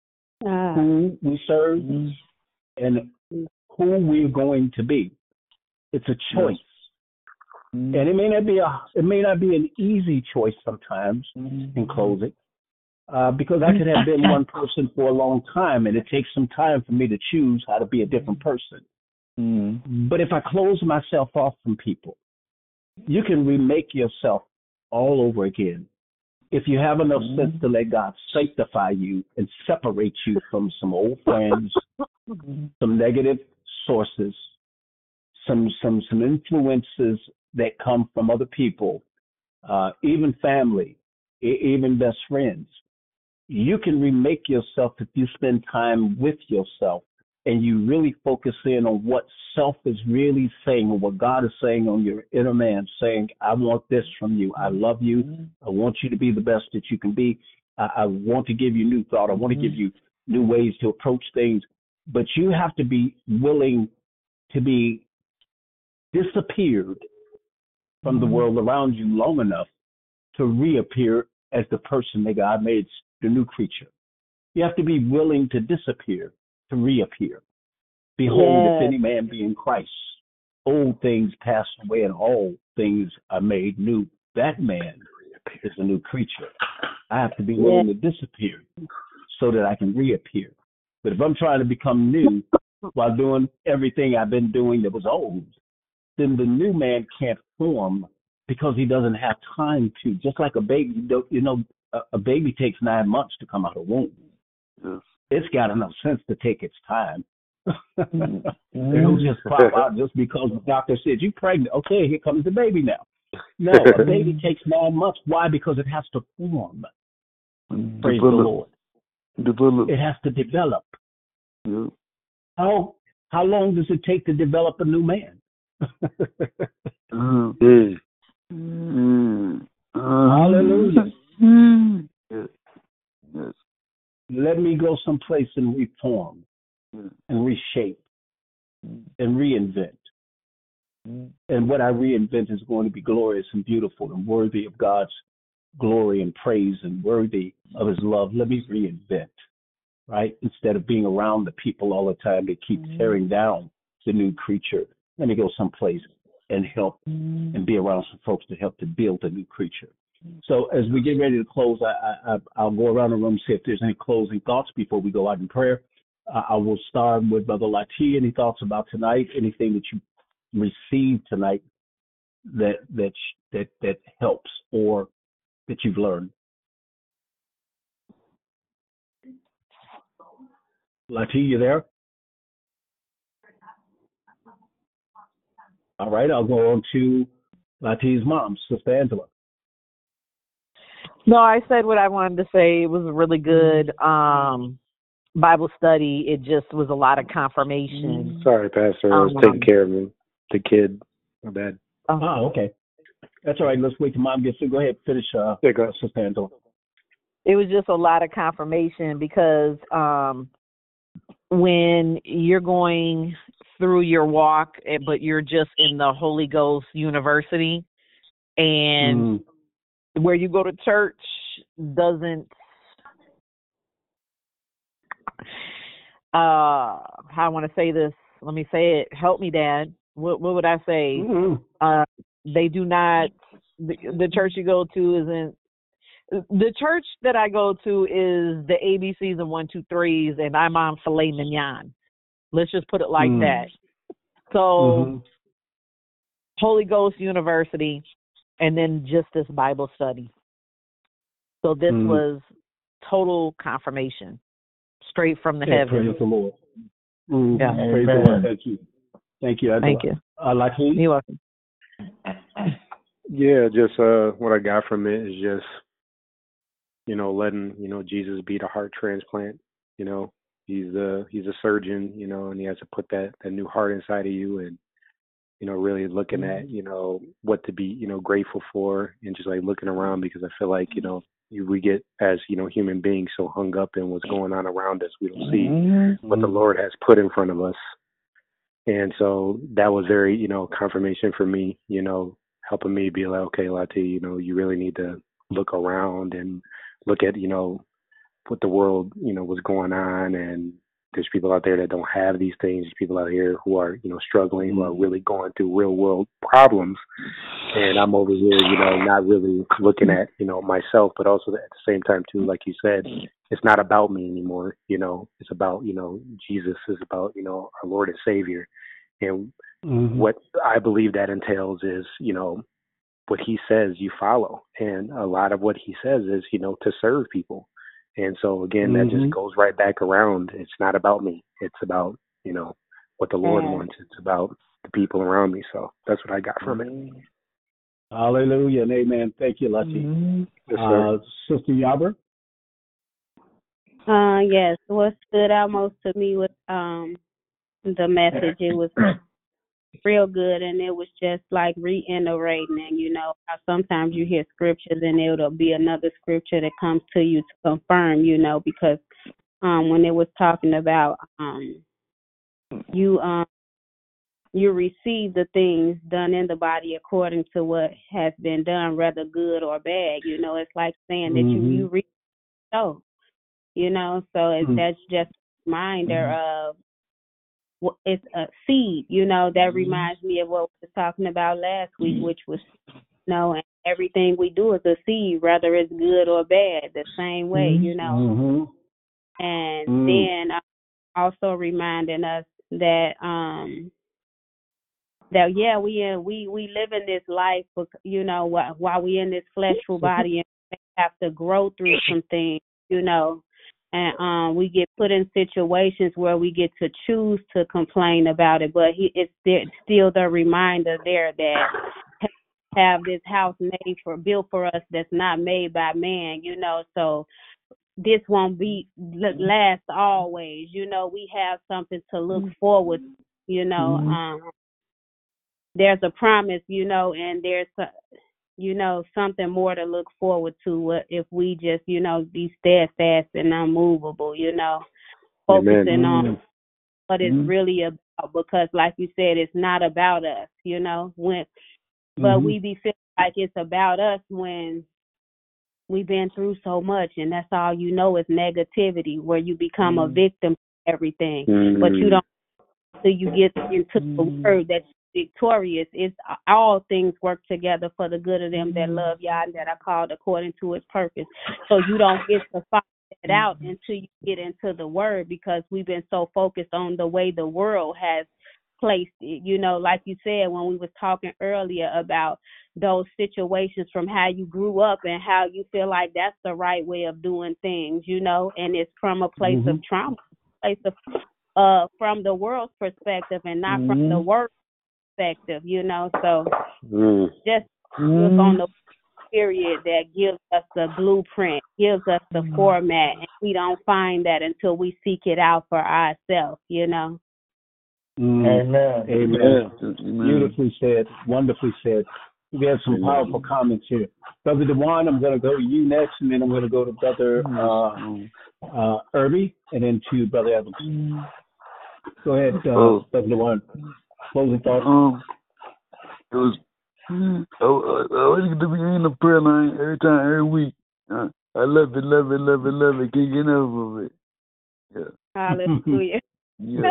who we serve and who we're going to be. It's a choice. And it may not be an easy choice sometimes in closing. Because I could have been one person for a long time, and it takes some time for me to choose how to be a different person. But if I close myself off from people, you can remake yourself all over again. If you have enough sense to let God sanctify you and separate you from some old friends, some negative sources, some influences that come from other people, even family, even best friends. You can remake yourself if you spend time with yourself and you really focus in on what self is really saying, or what God is saying on your inner man, saying, I want this from you. I love you. I want you to be the best that you can be. I want to give you new thought. I want to give you new ways to approach things. But you have to be willing to be disappeared from the world around you long enough to reappear as the person that God made, the new creature. You have to be willing to disappear to reappear. Behold, if any man be in Christ, old things pass away and all things are made new. That man is a new creature. I have to be willing to disappear so that I can reappear. But if I'm trying to become new while doing everything I've been doing that was old, then the new man can't form because he doesn't have time to. Just like a baby, a baby takes 9 months to come out of the womb. Yes. It's got enough sense to take its time. It'll just pop out just because the doctor said, you're pregnant. Okay, here comes the baby now. No, a baby takes 9 months. Why? Because it has to form. Praise the Lord. It has to develop. Yeah. How long does it take to develop a new man? Hallelujah. Yes. Let me go someplace and reform and reshape and reinvent. And what I reinvent is going to be glorious and beautiful and worthy of God's glory and praise and worthy of his love. Let me reinvent, right? Instead of being around the people all the time that keep tearing down the new creature, let me go someplace and help and be around some folks to help to build a new creature. So as we get ready to close, I'll go around the room and see if there's any closing thoughts before we go out in prayer. I will start with Brother Lati. Any thoughts about tonight? Anything that you received tonight that helps or that you've learned? Lati, you there? All right, I'll go on to Lati's mom, Sister Angela. No, I said what I wanted to say. It was a really good Bible study. It just was a lot of confirmation. Sorry, Pastor. I was taking care of the kid. My bad. Oh, okay. That's all right. Let's wait till Mom gets through. Go ahead, finish, go ahead. Sister Angela. It was just a lot of confirmation because when you're going through your walk, but you're just in the Holy Ghost University, and where you go to church doesn't, how I want to say this, let me say it, help me, Dad. What would I say? They do not, the church you go to isn't, the church that I go to is the ABCs and 1, 2, 3s, and I'm on filet mignon. Let's just put it like that. So, Holy Ghost University, and then just this Bible study. So this was total confirmation, straight from the heavens. Praise the Lord. Yeah. Praise the Lord. Thank you. Thank you. Thank you. Lakeem? You're welcome. Yeah, just what I got from it is just, letting, Jesus be the heart transplant. He's a surgeon, and he has to put that new heart inside of you, and really looking at, what to be, grateful for, and just like looking around, because I feel like, we get as, human beings so hung up in what's going on around us, we don't see what the Lord has put in front of us. And so that was very, confirmation for me, helping me be like, okay, Lati, you really need to look around and look at, what the world, was going on, and there's people out there that don't have these things. There's people out here who are, struggling, who are really going through real world problems. And I'm over here, not really looking at, myself, but also at the same time too, like you said, it's not about me anymore. It's about, Jesus is about, our Lord and Savior. And what I believe that entails is, what he says you follow. And a lot of what he says is, to serve people. And so, again, that just goes right back around. It's not about me. It's about, what the Lord wants. It's about the people around me. So that's what I got from it. Hallelujah and amen. Thank you, Lati. Yes, Sister Yaber? Yes, what stood out most to me was the message. It was real good, and it was just like reiterating, how sometimes you hear scriptures and it'll be another scripture that comes to you to confirm, because when it was talking about you receive the things done in the body according to what has been done, whether good or bad. It's like saying that you reap so, so that's just a reminder of it's a seed, that reminds me of what we were talking about last week, which was, and everything we do is a seed, whether it's good or bad, the same way, And then also reminding us that we live in this life, while we in this fleshful body, and we have to grow through some things, and we get put in situations where we get to choose to complain about it, but it's still the reminder there that have this house built for us that's not made by man, so this won't last always, we have something to look forward to, there's a promise, and there's something more to look forward to if we just, be steadfast and unmovable, focusing on what it's really about, because like you said, it's not about us, but we be feeling like it's about us when we've been through so much, and that's all is negativity, where you become a victim to everything, but you don't until you get into the word that's victorious. It's all things work together for the good of them that love Yah and that are called according to his purpose. So you don't get to find that out until you get into the word, because we've been so focused on the way the world has placed it, like you said when we was talking earlier about those situations, from how you grew up and how you feel like that's the right way of doing things, and it's from a place of trauma, place of from the world's perspective and not from the word perspective, so just look on the period that gives us the blueprint, gives us the format, and we don't find that until we seek it out for ourselves, Amen. Amen. Beautifully said. Wonderfully said. We have some powerful comments here. Brother DeJuan, I'm going to go to you next, and then I'm going to go to Brother Irby, and then to Brother Evans. Go ahead, Brother DeJuan. Closing thoughts. It was I always get to be in the prayer line every week. I love it. Can't get enough of it. Yeah. Hallelujah. Yeah.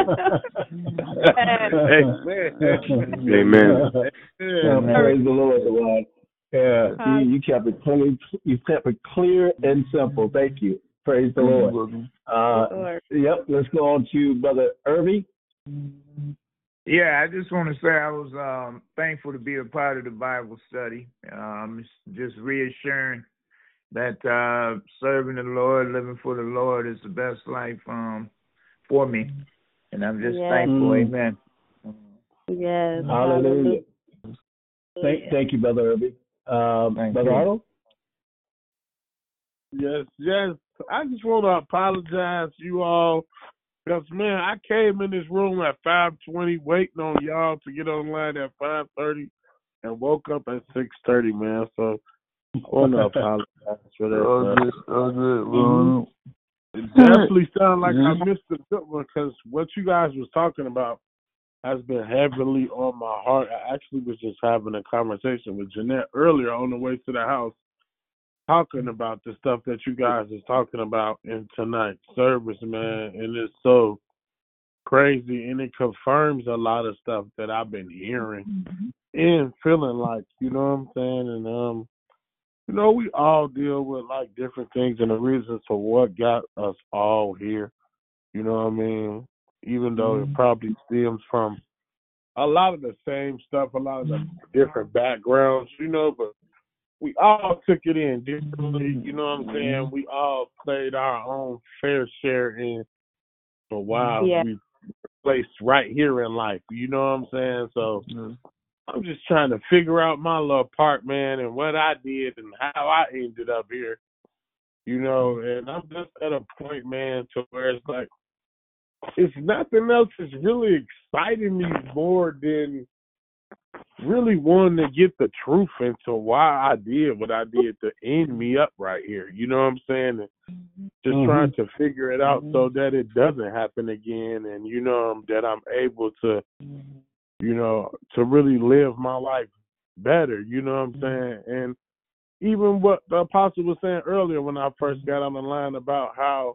Amen. Praise the Lord, DeJuan. Yeah, you kept it clear. You kept it clear and simple. Thank you. Praise the Lord. Yep. Let's go on to Brother Irby, Yeah, I just want to say I was thankful to be a part of the Bible study. It's just reassuring that serving the Lord, living for the Lord is the best life for me. And I'm just thankful. Amen. Yes. Hallelujah. Thank you, Brother Irby. Brother Arnold? Yes. I just want to apologize to you all. Because, man, I came in this room at 5:20 waiting on y'all to get online at 5:30 and woke up at 6:30, man. So I want to apologize for that. All good, Ronald. It definitely sounds like I missed a good one because what you guys was talking about has been heavily on my heart. I actually was just having a conversation with Jeanette earlier on the way to the house, talking about the stuff that you guys is talking about in tonight's service, man. And it's so crazy, and it confirms a lot of stuff that I've been hearing and feeling like, you know what I'm saying? And you know, we all deal with like different things and the reasons for what got us all here. You know what I mean? Even though it probably stems from a lot of the same stuff, a lot of the different backgrounds, you know, but we all took it in differently, you know what I'm saying? We all played our own fair share in for while we placed right here in life, you know what I'm saying? So I'm just trying to figure out my little part, man, and what I did and how I ended up here, you know, and I'm just at a point, man, to where it's like, it's nothing else that's really exciting me more than really wanting to get the truth into why I did what I did to end me up right here. You know what I'm saying? And just trying to figure it out so that it doesn't happen again, and, you know, that I'm able to, you know, to really live my life better. You know what I'm saying? And even what the apostle was saying earlier when I first got on the line about how,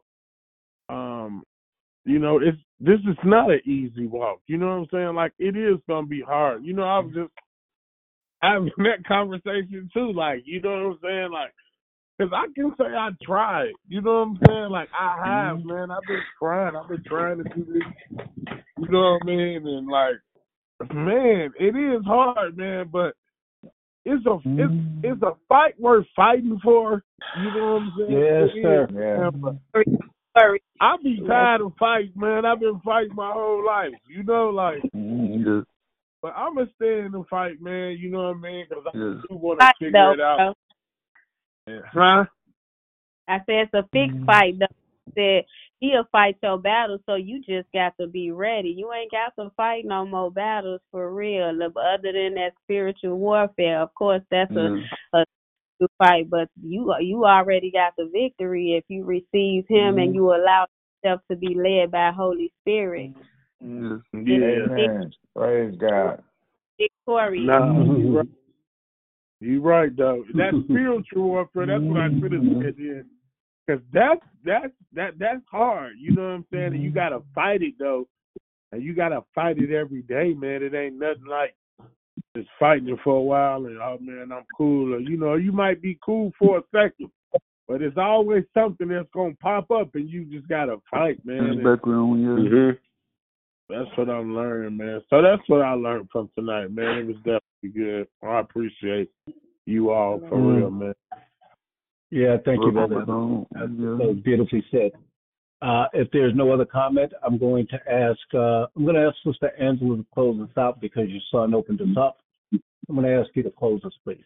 you know, this is not an easy walk. You know what I'm saying? Like, it is going to be hard. You know, I was just having that conversation too. Like, you know what I'm saying? Like, because I can say I tried. You know what I'm saying? Like, I have, man. I've been trying. I've been trying to do this. You know what I mean? And, like, man, it is hard, man, but it's a fight worth fighting for. You know what I'm saying? Yes, sir. I be tired of fighting, man. I've been fighting my whole life. You know, like, but I'm going to stay in the fight, man. You know what I mean? Because I do want to figure it out. Huh? I said it's a fixed fight, though. I said he'll fight your battles, so you just got to be ready. You ain't got to fight no more battles for real, other than that spiritual warfare. Of course, that's a fight, but you already got the victory if you receive him and you allow yourself to be led by Holy Spirit. Amen. Praise God. Victorious. No, you're right, though. That spiritual warfare, that's what I could have said in. Because that's hard, you know what I'm saying? And you got to fight it, though. And you got to fight it every day, man. It ain't nothing like just fighting it for a while and, oh, man, I'm cool. Or, you know, you might be cool for a second, but it's always something that's going to pop up and you just got to fight, man. Background, That's what I'm learning, man. So that's what I learned from tonight, man. It was definitely good. I appreciate you all for real, man. Yeah, thank you, brother. That was beautifully said. If there's no other comment, I'm going to ask Sister Angela to close us out because your son opened us up. I'm going to ask you to close us, please.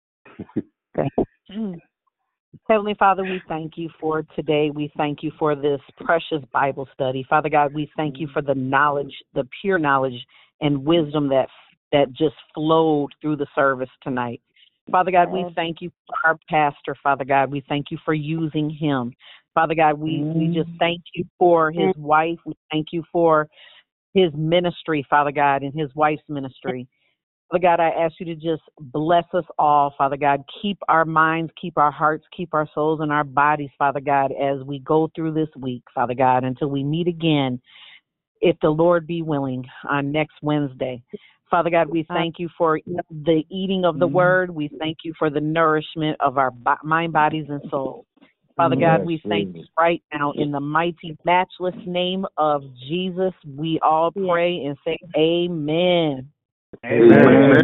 Heavenly Father, we thank you for today. We thank you for this precious Bible study. Father God, we thank you for the knowledge, the pure knowledge and wisdom that just flowed through the service tonight. Father God, we thank you for our pastor, Father God. We thank you for using him. Father God, we just thank you for his wife. We thank you for his ministry, Father God, and his wife's ministry. Father God, I ask you to just bless us all, Father God. Keep our minds, keep our hearts, keep our souls and our bodies, Father God, as we go through this week, Father God, until we meet again, if the Lord be willing, on next Wednesday. Father God, we thank you for the eating of the word. We thank you for the nourishment of our mind, bodies, and souls. Father God, Yes, we thank you yes. right now in the mighty, matchless name of Jesus. We all pray and say amen. Amen.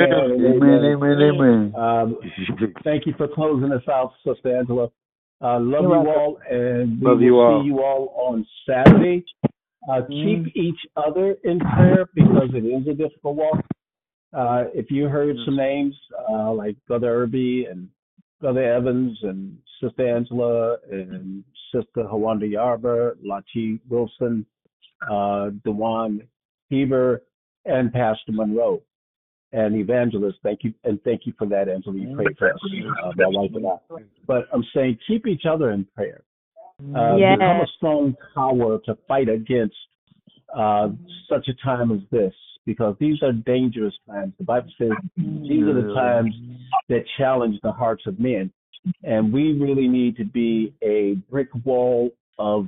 Thank you for closing us out, Sister Angela. Love You're you welcome. all, and we Love you will all. see you all on Saturday. Keep each other in prayer because it is a difficult walk. If you heard some names like Brother Irby and Brother Evans and Sister Angela and Sister Hawanda Yarber, Lachi Wilson, Dewan Heber, and Pastor Monroe and Evangelist, thank you, and thank you for that, Angela. You prayed for us, my wife and I. But I'm saying keep each other in prayer. Yes. Become a strong power to fight against such a time as this, because these are dangerous times. The Bible says these are the times that challenge the hearts of men, and we really need to be a brick wall of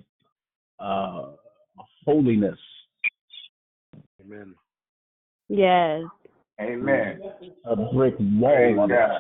holiness. Amen. Yes. Amen. A brick wall of it.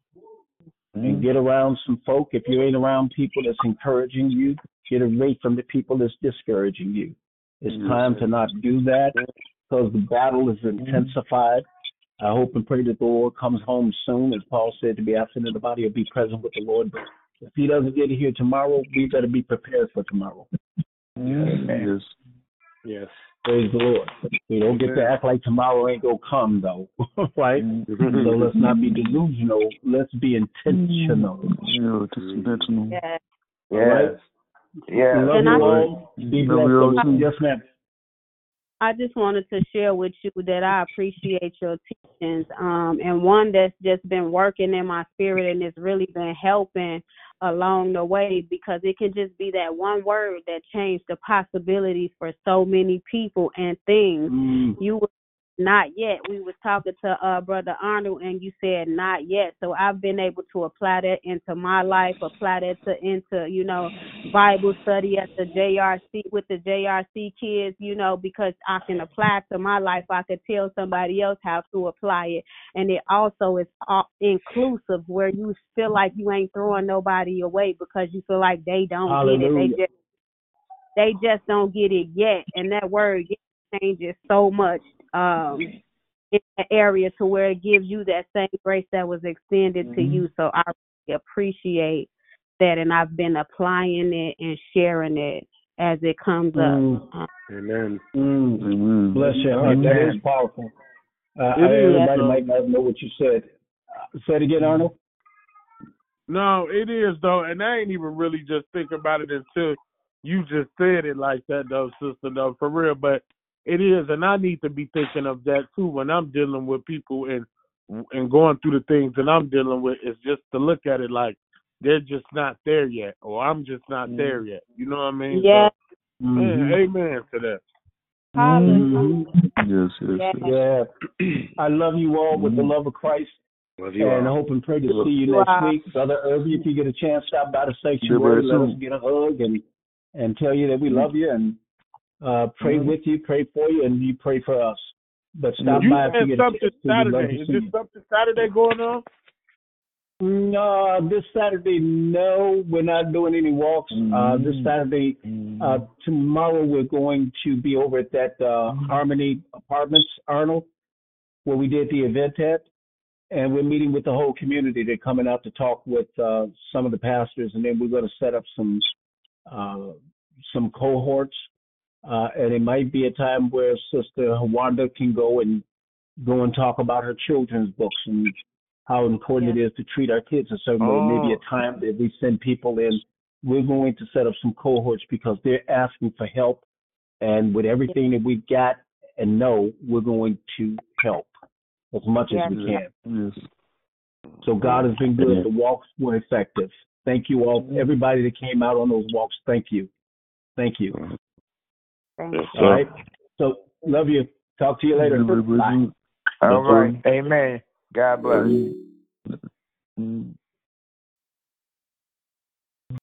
And get around some folk. If you ain't around people that's encouraging you, get away from the people that's discouraging you. It's time to not do that because the battle is intensified. I hope and pray that the Lord comes home soon. As Paul said, to be absent in the body or be present with the Lord. But if he doesn't get here tomorrow, we better be prepared for tomorrow. Amen. Yes. Praise the Lord. We don't get to act like tomorrow ain't going to come, though. Right? So let's not be delusional. Let's be intentional. Just intentional. Yes. All right? Yeah. Love And you I- all. Be blessed. Yes, ma'am. I just wanted to share with you that I appreciate your teachings, and one that's just been working in my spirit and it's really been helping along the way, because it can just be that one word that changed the possibilities for so many people and things. You were not yet. We was talking to Brother Arnold, and you said not yet. So I've been able to apply that into my life, apply that into Bible study at the JRC with the JRC kids, because I can apply it to my life. I could tell somebody else how to apply it. And it also is inclusive, where you feel like you ain't throwing nobody away because you feel like they don't get it. They just don't get it yet. And that word changes so much in that area to where it gives you that same grace that was extended to you. So I really appreciate that, and I've been applying it and sharing it as it comes up. Amen. Bless your heart. That is powerful. Everybody might not know what you said. Say it again, Arnold. No, it is, though, and I ain't even really just thinking about it until you just said it like that, though, sister, though, for real. But it is, and I need to be thinking of that, too, when I'm dealing with people and going through the things that I'm dealing with, is just to look at it like they're just not there yet, or I'm just not there yet. You know what I mean? Yeah. So, man, amen to that. Yes. Yeah. I love you all with the love of Christ. Love you and all. I hope and pray to see you next week. Brother Irby, if you get a chance, stop by the sanctuary, let us get a hug and tell you that we love you and pray with you, pray for you, and you pray for us. But stop by if you get a chance. Saturday. Is there something Saturday going on? No, this Saturday, no, we're not doing any walks. This Saturday, tomorrow we're going to be over at that Harmony Apartments, Arnold, where we did the event at. And we're meeting with the whole community. They're coming out to talk with some of the pastors, and then we're going to set up some cohorts. And it might be a time where Sister Wanda can go and talk about her children's books and how important it is to treat our kids a certain way. Maybe a time that we send people in. We're going to set up some cohorts because they're asking for help. And with everything that we've got and know, we're going to help as much as we can. Yes. So God has been good. The walks were effective. Thank you all. Everybody that came out on those walks, thank you. Thank you. Thank you. All right. So, love you. Talk to you later. Bye. All right. Amen. God bless.